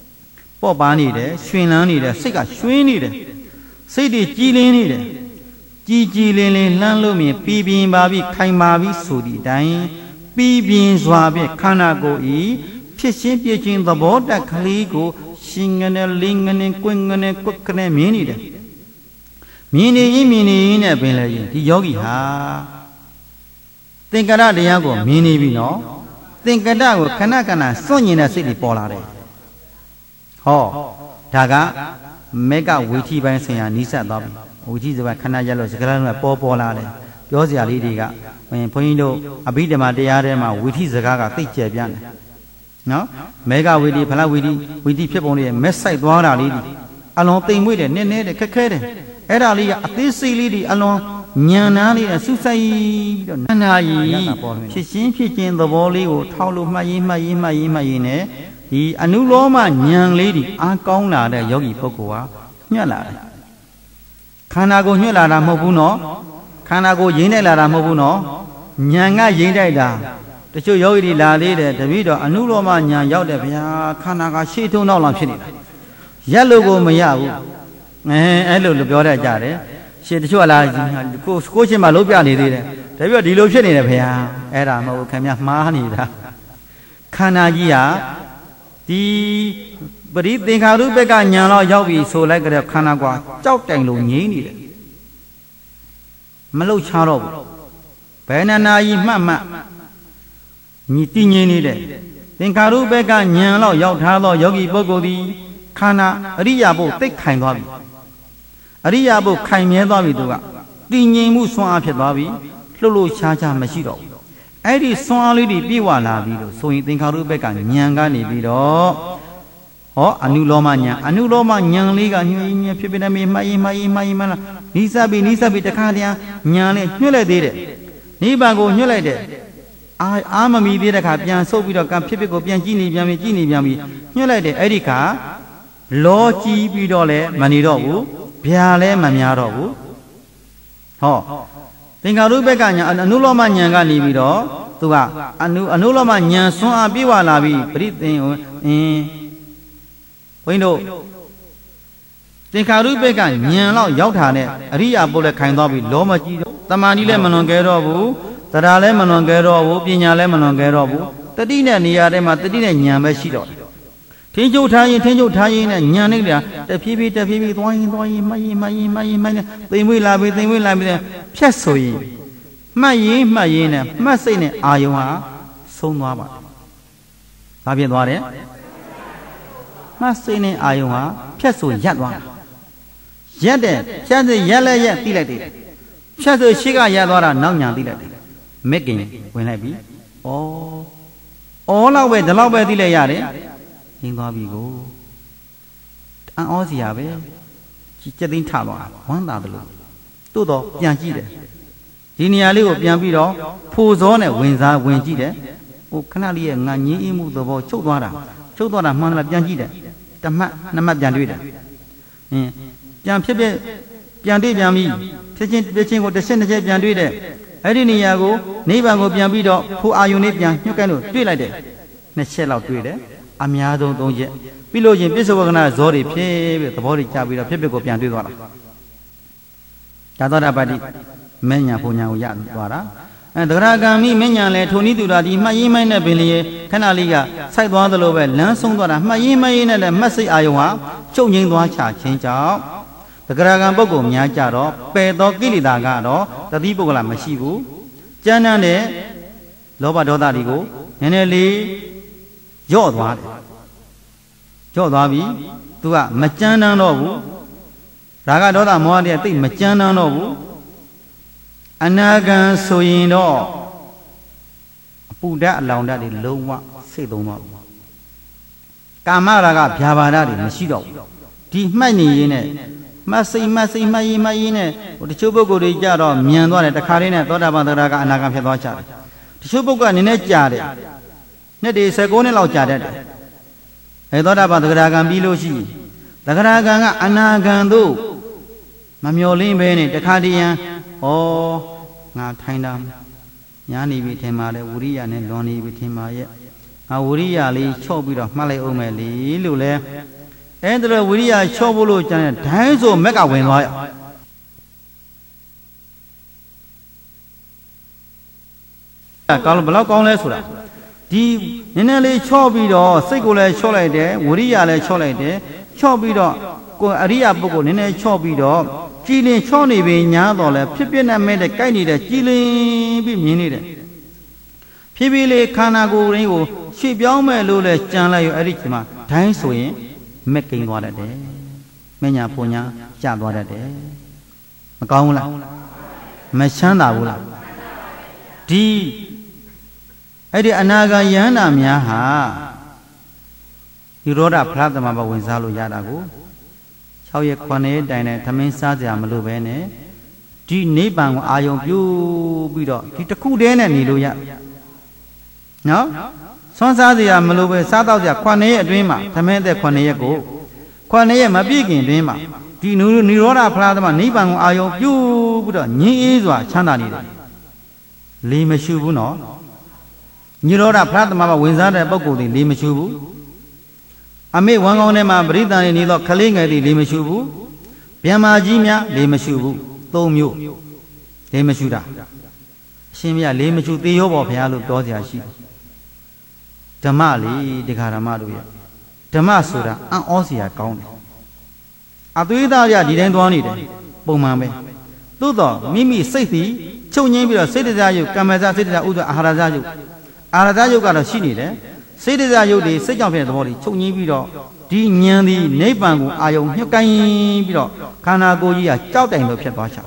ရွှင်လန်းနေတယ်စိတ်ကရွှင်နေတယ်စိတ်တွေကြည်လင်းနေတယ်ကြည်လင်းလှမ်းလို့မြင်ပြီးပြင်းပါပြီခိုင်ပါပြီဆိုသည့်အတိုင်းပြီးပြင်းစွာဖြင့်ခန္ဓာကိုယ်ဤဖြစ်ချင်းပြချင်းသဘောတက်ကလေးကိုရှင်ငနဲ့လင်းငနဲ့ကွင်းငနဲ့ကွက်ကနေမြင်နေတယ်မြင်နေရင်နဲ့ပင်လည်းဒီယောဂီဟာသင်္ကရတရားကိုမြင်နေပြီနော်သင်္ကတကိုခဏစွန့်ညင်တဲ့စိတ်တွေပေါ်လာတယ်ဟောဒါကမေကဝိသီပိုင်းဆင်ရနီးစပ်သွားပြီဝိသီစပါခဏရလို့စကားလုံးကပေါ်လာတယ်ပြောစရာလေးတွေကဘုန်းကြီးတို့အဘိဓမ္မာတရားထဲမှာဝိသီစကားကသိကျယ်ပြန့်တယ်နော်မေကဝိသီဖလားဝိသီဖြစ်ပုံလေးမက်ဆိုင်သွားတာလေးအလွန်တိမ်မွေ့တယ်နည်းတယ်ခက်ခဲတယ်အဲ့ဒါလေးကအသေးစိတ်လေးတွေအလွန်ညံနာလေးနဲ့စူးစိုက်ပြီးတော့နာနာရီဖြစ်ချင်းသဘောလေးကိုထောက်လို့မှတ်ရင်းနဲ့ဒီအနုလောမဉာဏ်လေးဒီအားကောင်းလာတဲ့ယောဂီပုဂ္ဂိုလ်ဟာညှက်လာတယ်ခန္ဓာကိုညှက်လာတာမဟုတ်ဘူးနော်ခန္ဓာကိုရင်းနေလာတာမဟုတ်ဘူးနော်ညာကရင်တိုက်တာတချို့ယောဂီတွေလာသေးတယ်တပည့်တော်အနုလောမညာရောက်တယ်ဗျာခန္ဓာကရှေ့ထုံနောက်လောက်ဖြစ်နေတာရက်လို့ကိုမရဘူးအဲ့လိုပြောတတ်ကြတယ်ရှေ့တချို့ကလာကိုရှင်းမှလုံးပြနေသေးတယ်တပည့်တော်ဒီလိုဖြစ်နေတယ်ဗျာအဲ့ဒါမဟုတ်ခင်ဗျာမှားနေတာခန္ဓာကြီးဟာဒီပရိသင်္ခါရုပ္ပကညာတော့ရောက်ပြီဆိုလိုက်ကြတဲ့ခန္ဓာကွာကြောက်တိုင်လို့ငြိမ့်နေတယ်မလှုပ်ရှားတော့ဘူးဘယ်နာကြီးမှတ်ညီတည်ငြိမ်နေတဲ့သင်္ခါရုပ္ပကညာတော့ရောက်ထားသောယောဂီပုဂ္ဂိုလ်သည်ခန္ဓာအရိယာဘုသိတ်ခိုင်သွားပြီအရိယာဘုခိုင်မြဲသွားပြီသူကတည်ငြိမ်မှုဆွမ်းအားဖြစ်သွားပြီလှုပ်လို့ရှားချမရှိတော့ဘူးအဲ့ဒီဆွမ်းအားလေးတွေပြည့်ဝလာပြီလို့ဆိုရင်သင်္ခါရုပ္ပကညာကနေပြီးတော့ဟောအနုလောမညာလေးကညွှန်ညဖြစ်ဖြစ်နေမှမှလားနိစ္စပြီတခါတည်းညာလေးညှွှတ်လိုက်သေးတယ်နိဗ္ဗာန်ကိုညှွှတ်လိုက်တယ်အာမမီသေးတဲ့ခါပြန်ဆုပ်ပြီးတော့ကံဖြစ်ကိုပြန်ကြည့်နေပြန်ပြီညှွှတ်လိုက်တယ်အဲ့ဒီခါလောကြည့်ပြီးတော့လည်းမနေတော့ဘူးဗျာလည်းမများတော့ဘူးဟောသင်္ခါရုပ္ပကညာအနုလောမညာကနေပြီးတော့သူကအနုလောမညာဆွမ်းအားပြေဝလာပြီပရိသင်ဘုန်းတို့သင်္ခါရုပ္ပကဉာဏ်လောက်ရောက်တာနဲ့အရိယာပုလည်းခိုင်သွားပြီလောမကြီးတော့တမာတိလည်းမလွန်ကဲတော့ဘူးတရားလည်းမလွန်ကဲတော့ဘူးပညာလည်းမလွန်ကဲတော့ဘူးတတိနဲ့နေရာထဲမှာတတိနဲ့ဉာဏ်ပဲရှိတော့တယ်ထင်းကျုပ်ထားရင်နဲ့ဉာဏ်နဲ့တဖြည်းဖြည်းသွားရင်မှရင်သိမ်ဝေးလာပြီဖြတ်ဆိုရင်မှတ်ရင်နဲ့မှတ်စိတ်နဲ့အာယုံဟာဆုံးသွားပါတယ်ဘာဖြစ်သွားတယ်မှတ်စိတ်နဲ့အာယုံဟာဖြတ်ဆိုရပ်သွားရက်တယ်ဖြတ်ဆိုရက်လည်းရက်သိလိုက်တယ်ဖြတ်ဆိုရှိကရပ်သွားတာနောက်ညာသိလိုက်တယ်မက်ကင်ဝင်လိုက်ပြီဩလောက်ပဲဒီလောက်ပဲသိလိုက်ရတယ်ရင်းသွားပြီကိုအံ့ဩစရာပဲကြက်သိန်းထသွားဝမ်းသာတယ်လို့သို့တော့ပြန်ကြည့်တယ်ဒီနေရာလေးကိုပြန်ပြီးတော့ဖိုစောနဲ့ဝင်ကြည့်တယ်ဟိုခဏလေးရဲ့ငါငင်းအေးမှုသဘောချုပ်သွားတာမှန်လားပြန်ကြည့်တယ်တမှတ်နှစ်မှတ်ပြန်တွေ့တယ်ပြန်ဖြစ်ပြန်တွေ့ပြန်ပြီဖြစ်ချင်းကိုတစ်ချက်နှစ်ချက်ပြန်တွေ့တယ်အဲ့ဒီနေရာကိုနိဗ္ဗာန်ကိုပြန်ပြီးတော့ဖိုအာယုန်လေးပြန်ညှို့ကိုင်းလို့တွေ့လိုက်တယ်နှစ်ချက်လောက်တွေ့တယ်အများဆုံးသုံးချက်ပြီးလို့ချင်းပစ္စုပ္ပကနာဇောတွေဖြစ်ပြီးသဘောတွေကြပြီးတော့ဖြစ်ကိုပြန်တွေ့သွားတာဒါသောတာပတ္တိမဉ္ဇဏ်ဘုံညာကိုရသွားတာသဂရဂံမိမဉ္ဇဏ်လဲထိုနည်းတူတာဒီမှတ်ရင်းမိုင်းနဲ့ပင်လေခဏလေးကစိုက်သွားသလိုပဲလမ်းဆုံးသွားတာမှတ်ရင်းမိုင်းနဲ့လည်းမှတ်စိတ်အာယုံဟာချုပ်ငိမ့်သွားချခြင်းကြောင့်သဂရဂံပုဂ္ဂိုလ်များကြတော့ပယ်သောကိလေသာကတော့တတိပုဂ္ဂလမရှိဘူးကျမ်းတဲ့လောဘဒေါသတွေကိုနည်းနည်းလေးယော့သွားပြီသူကမကြမ်းတမ်းတော့ဘူးရာဂဒေါသမောဟတွေတိတ်မကြမ်းတမ်းတော့ဘူးအနာဂံဆိုရင်တော့အပူဓာတ်အလောင်ဓာတ်တွေလုံးဝစိတ်သုံးတော့ဘူးကာမရာဂဗျာပါဒတွေမရှိတော့ဘူးဒီမှတ်နေရင်းနဲ့မှတ်စိတ်နဲ့တချို့ပုဂ္ဂိုလ်တွေကြတော့မြန်သွားတယ်တခါလေးနဲ့သောတာပန်သရဂအနာဂံဖြစ်သွားကြတယ်တချို့ပုဂ္ဂိုလ်ကနည်းနည်းကြာတယ်နှစ်တွေ19နှစ်လောက်ကြာတတ်တယ်သောတာပန်သရဂံပြီးလို့ရှိသရဂံကအနာဂံတို့မမျောလင်းပဲနဲ့တခါတည်းရန်ငါထိုင်တာညာနေပြီထင်ပါလေဝိရိယနဲ့လွန်နေပြီထင်ပါရဲ့ငါဝိရိယလေးချော့ပြီးတော့မှတ်လိုက်အောင်မယ်လေလို့လဲအဲ့ဒါဝိရိယချော့ဖို့လို့ကျန်တဲ့ဒိုင်းဆိုမက်ကဝင်သွားရကောင်းဘယ်လောက်ကောင်းလဲဆိုတာဒီနည်းနည်းလေးချော့ပြီးတော့စိတ်ကိုလည်းချော့လိုက်တယ်ဝိရိယလည်းချော့လိုက်တယ်ချော့ပြီးတော့ကိုယ်အရိယပုဂ္ဂိုလ်နည်းနည်းချော့ပြီးတော့ကြည်လင်ချော့နေပြီညာတော့လဲဖြစ်ဖြစ်နဲ့မဲ့တဲ့ကြိုက်နေတဲ့ကြည်လင်ပြီးမြင်နေတယ်ဖြည်းဖြည်းလေးခန္ဓာကိုယ်ရင်းကိုရွှေ့ပြောင်းမဲ့လို့လဲကြံလိုက်ရအဲ့ဒီချိန်မှာဒိုင်းဆိုရင်မက်ကိန်းသွားတတ်တယ်မညာဖုန်ညာကျသွားတတ်တယ်မကောင်းဘူးလားမချမ်းသာဘူးလားဒီအဲ့ဒီအနာဂါယန္တာများဟာဒီရောဓဖလားသမဘဝင်စားလို့ရတာကို6ရက်9ရက်တိုင်နဲ့သမင်းစားကြမလို့ပဲနဲ့ဒီနိဗ္ဗာန်ကိုအာယုံပြုပြီးတော့ဒီတစ်ခုတည်းနဲ့နေလို့ရနော်ဆွမ်းစားကြမလို့ပဲစားတော့ကြ9ရက်အတွင်းမှာသမင်းသက်9ရက်ကို9ရက်မပြည့်ခင်အတွင်းမှာဒီနိရောဓဖလားသမနိဗ္ဗာန်ကိုအာယုံပြုပြီးတော့ငြင်းအေးစွာချမ်းသာနေတယ် Lee Mashubu no Niroda Pratama Winzada Boko di Lee Mashubu Ame one on them a Britan in Nilo Kalinga di Lee Mashubu Piama Jimia Lee Mashubu Tomu Lee Mashuda Shimia Lee Mashu Tiobo Pialu Dozia Shi Tamali de Caramaluya Tamasura and Osia County Atuida didn't want it Bomame Tudo Mimi Sati Chonibia Citizayu Kamaza Citiza Uda Harazayu Arazayu got a shini there Citizayu de second of the body Chonibiro Di Nyandi Nebangu Ayo Yukai Biro Kanagoya Chowdang of Piapacha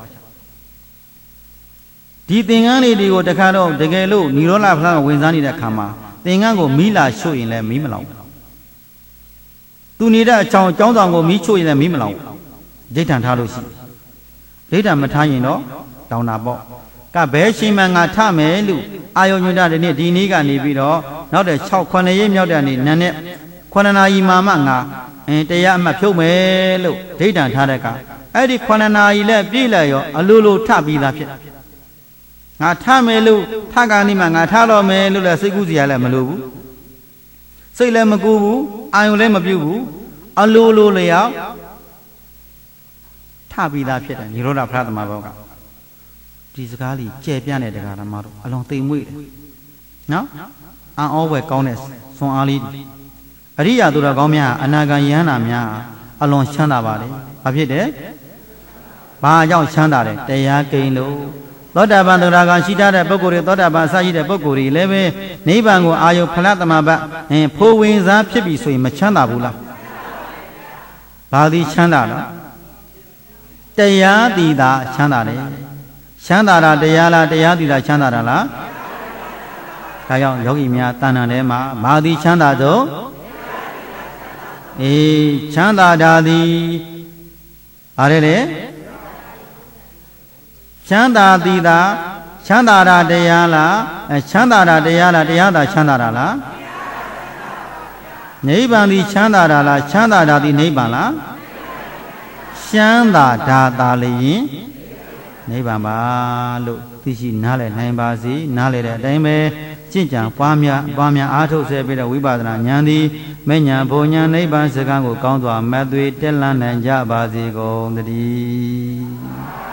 Di Tingani di Otacado, the Galo, Nirola Plan Winzani da Kama, Tingango Mila show in the Mimalo. Tu need a chow Jongo Micho in the Mimalo. Data Talusi. Data Matayino, down a box. Kabeshi Manga Tame, Lu, Ayonuda, the Diniga Nibido, not a chow Quanayim Yodani, Nane, Quanana Imamanga, and Tayama Pume, Lu, Data Tadaka. Edi Quanana ile Bilayo, a Lulu Tabi la Pit. Tamelu, Taganima, Talo Melu, Seguzia Malu. Say Lemagu, I am Lemabu, a Lulu layout. Tabi la Pit, and Nirola Pratamaboga. Disgali, Japian de Garamaro, along the way. No? I always honest, so Ali. Aria Duragomia, Anagayana Mia, along Chandavale. Have you there? Ba Yao Chandare, they are Kano. Loda Bandaraga, Shida, Bogori, Loda Basaji, Bogori, Leve, Nebango, Ayo Palatamaba, and Po Wings and Pibi, so in Machandabula. Badi Chandala. Teya Dida Chandare. Chandara, Deyala, Deyadida Chandara. Kaya Yogi Mia Tananema, Badi Chandado. E Chanda Dadi Arele. Chanda Dida, Chandara Deyala, Chandara Deyala, Deyada Chandara. Nebandi Chandara, Chandara di Nebala. Shanda Dadali Nebamba, look, Tishi Nale, Nambazi, Nale, Dame, Chincha, Pamia, Ato Sebida, Wibadra, Nyandi, Menya, Bonya, Neban, Segango, Kondo, Madui, Telan, and Jabazi, go the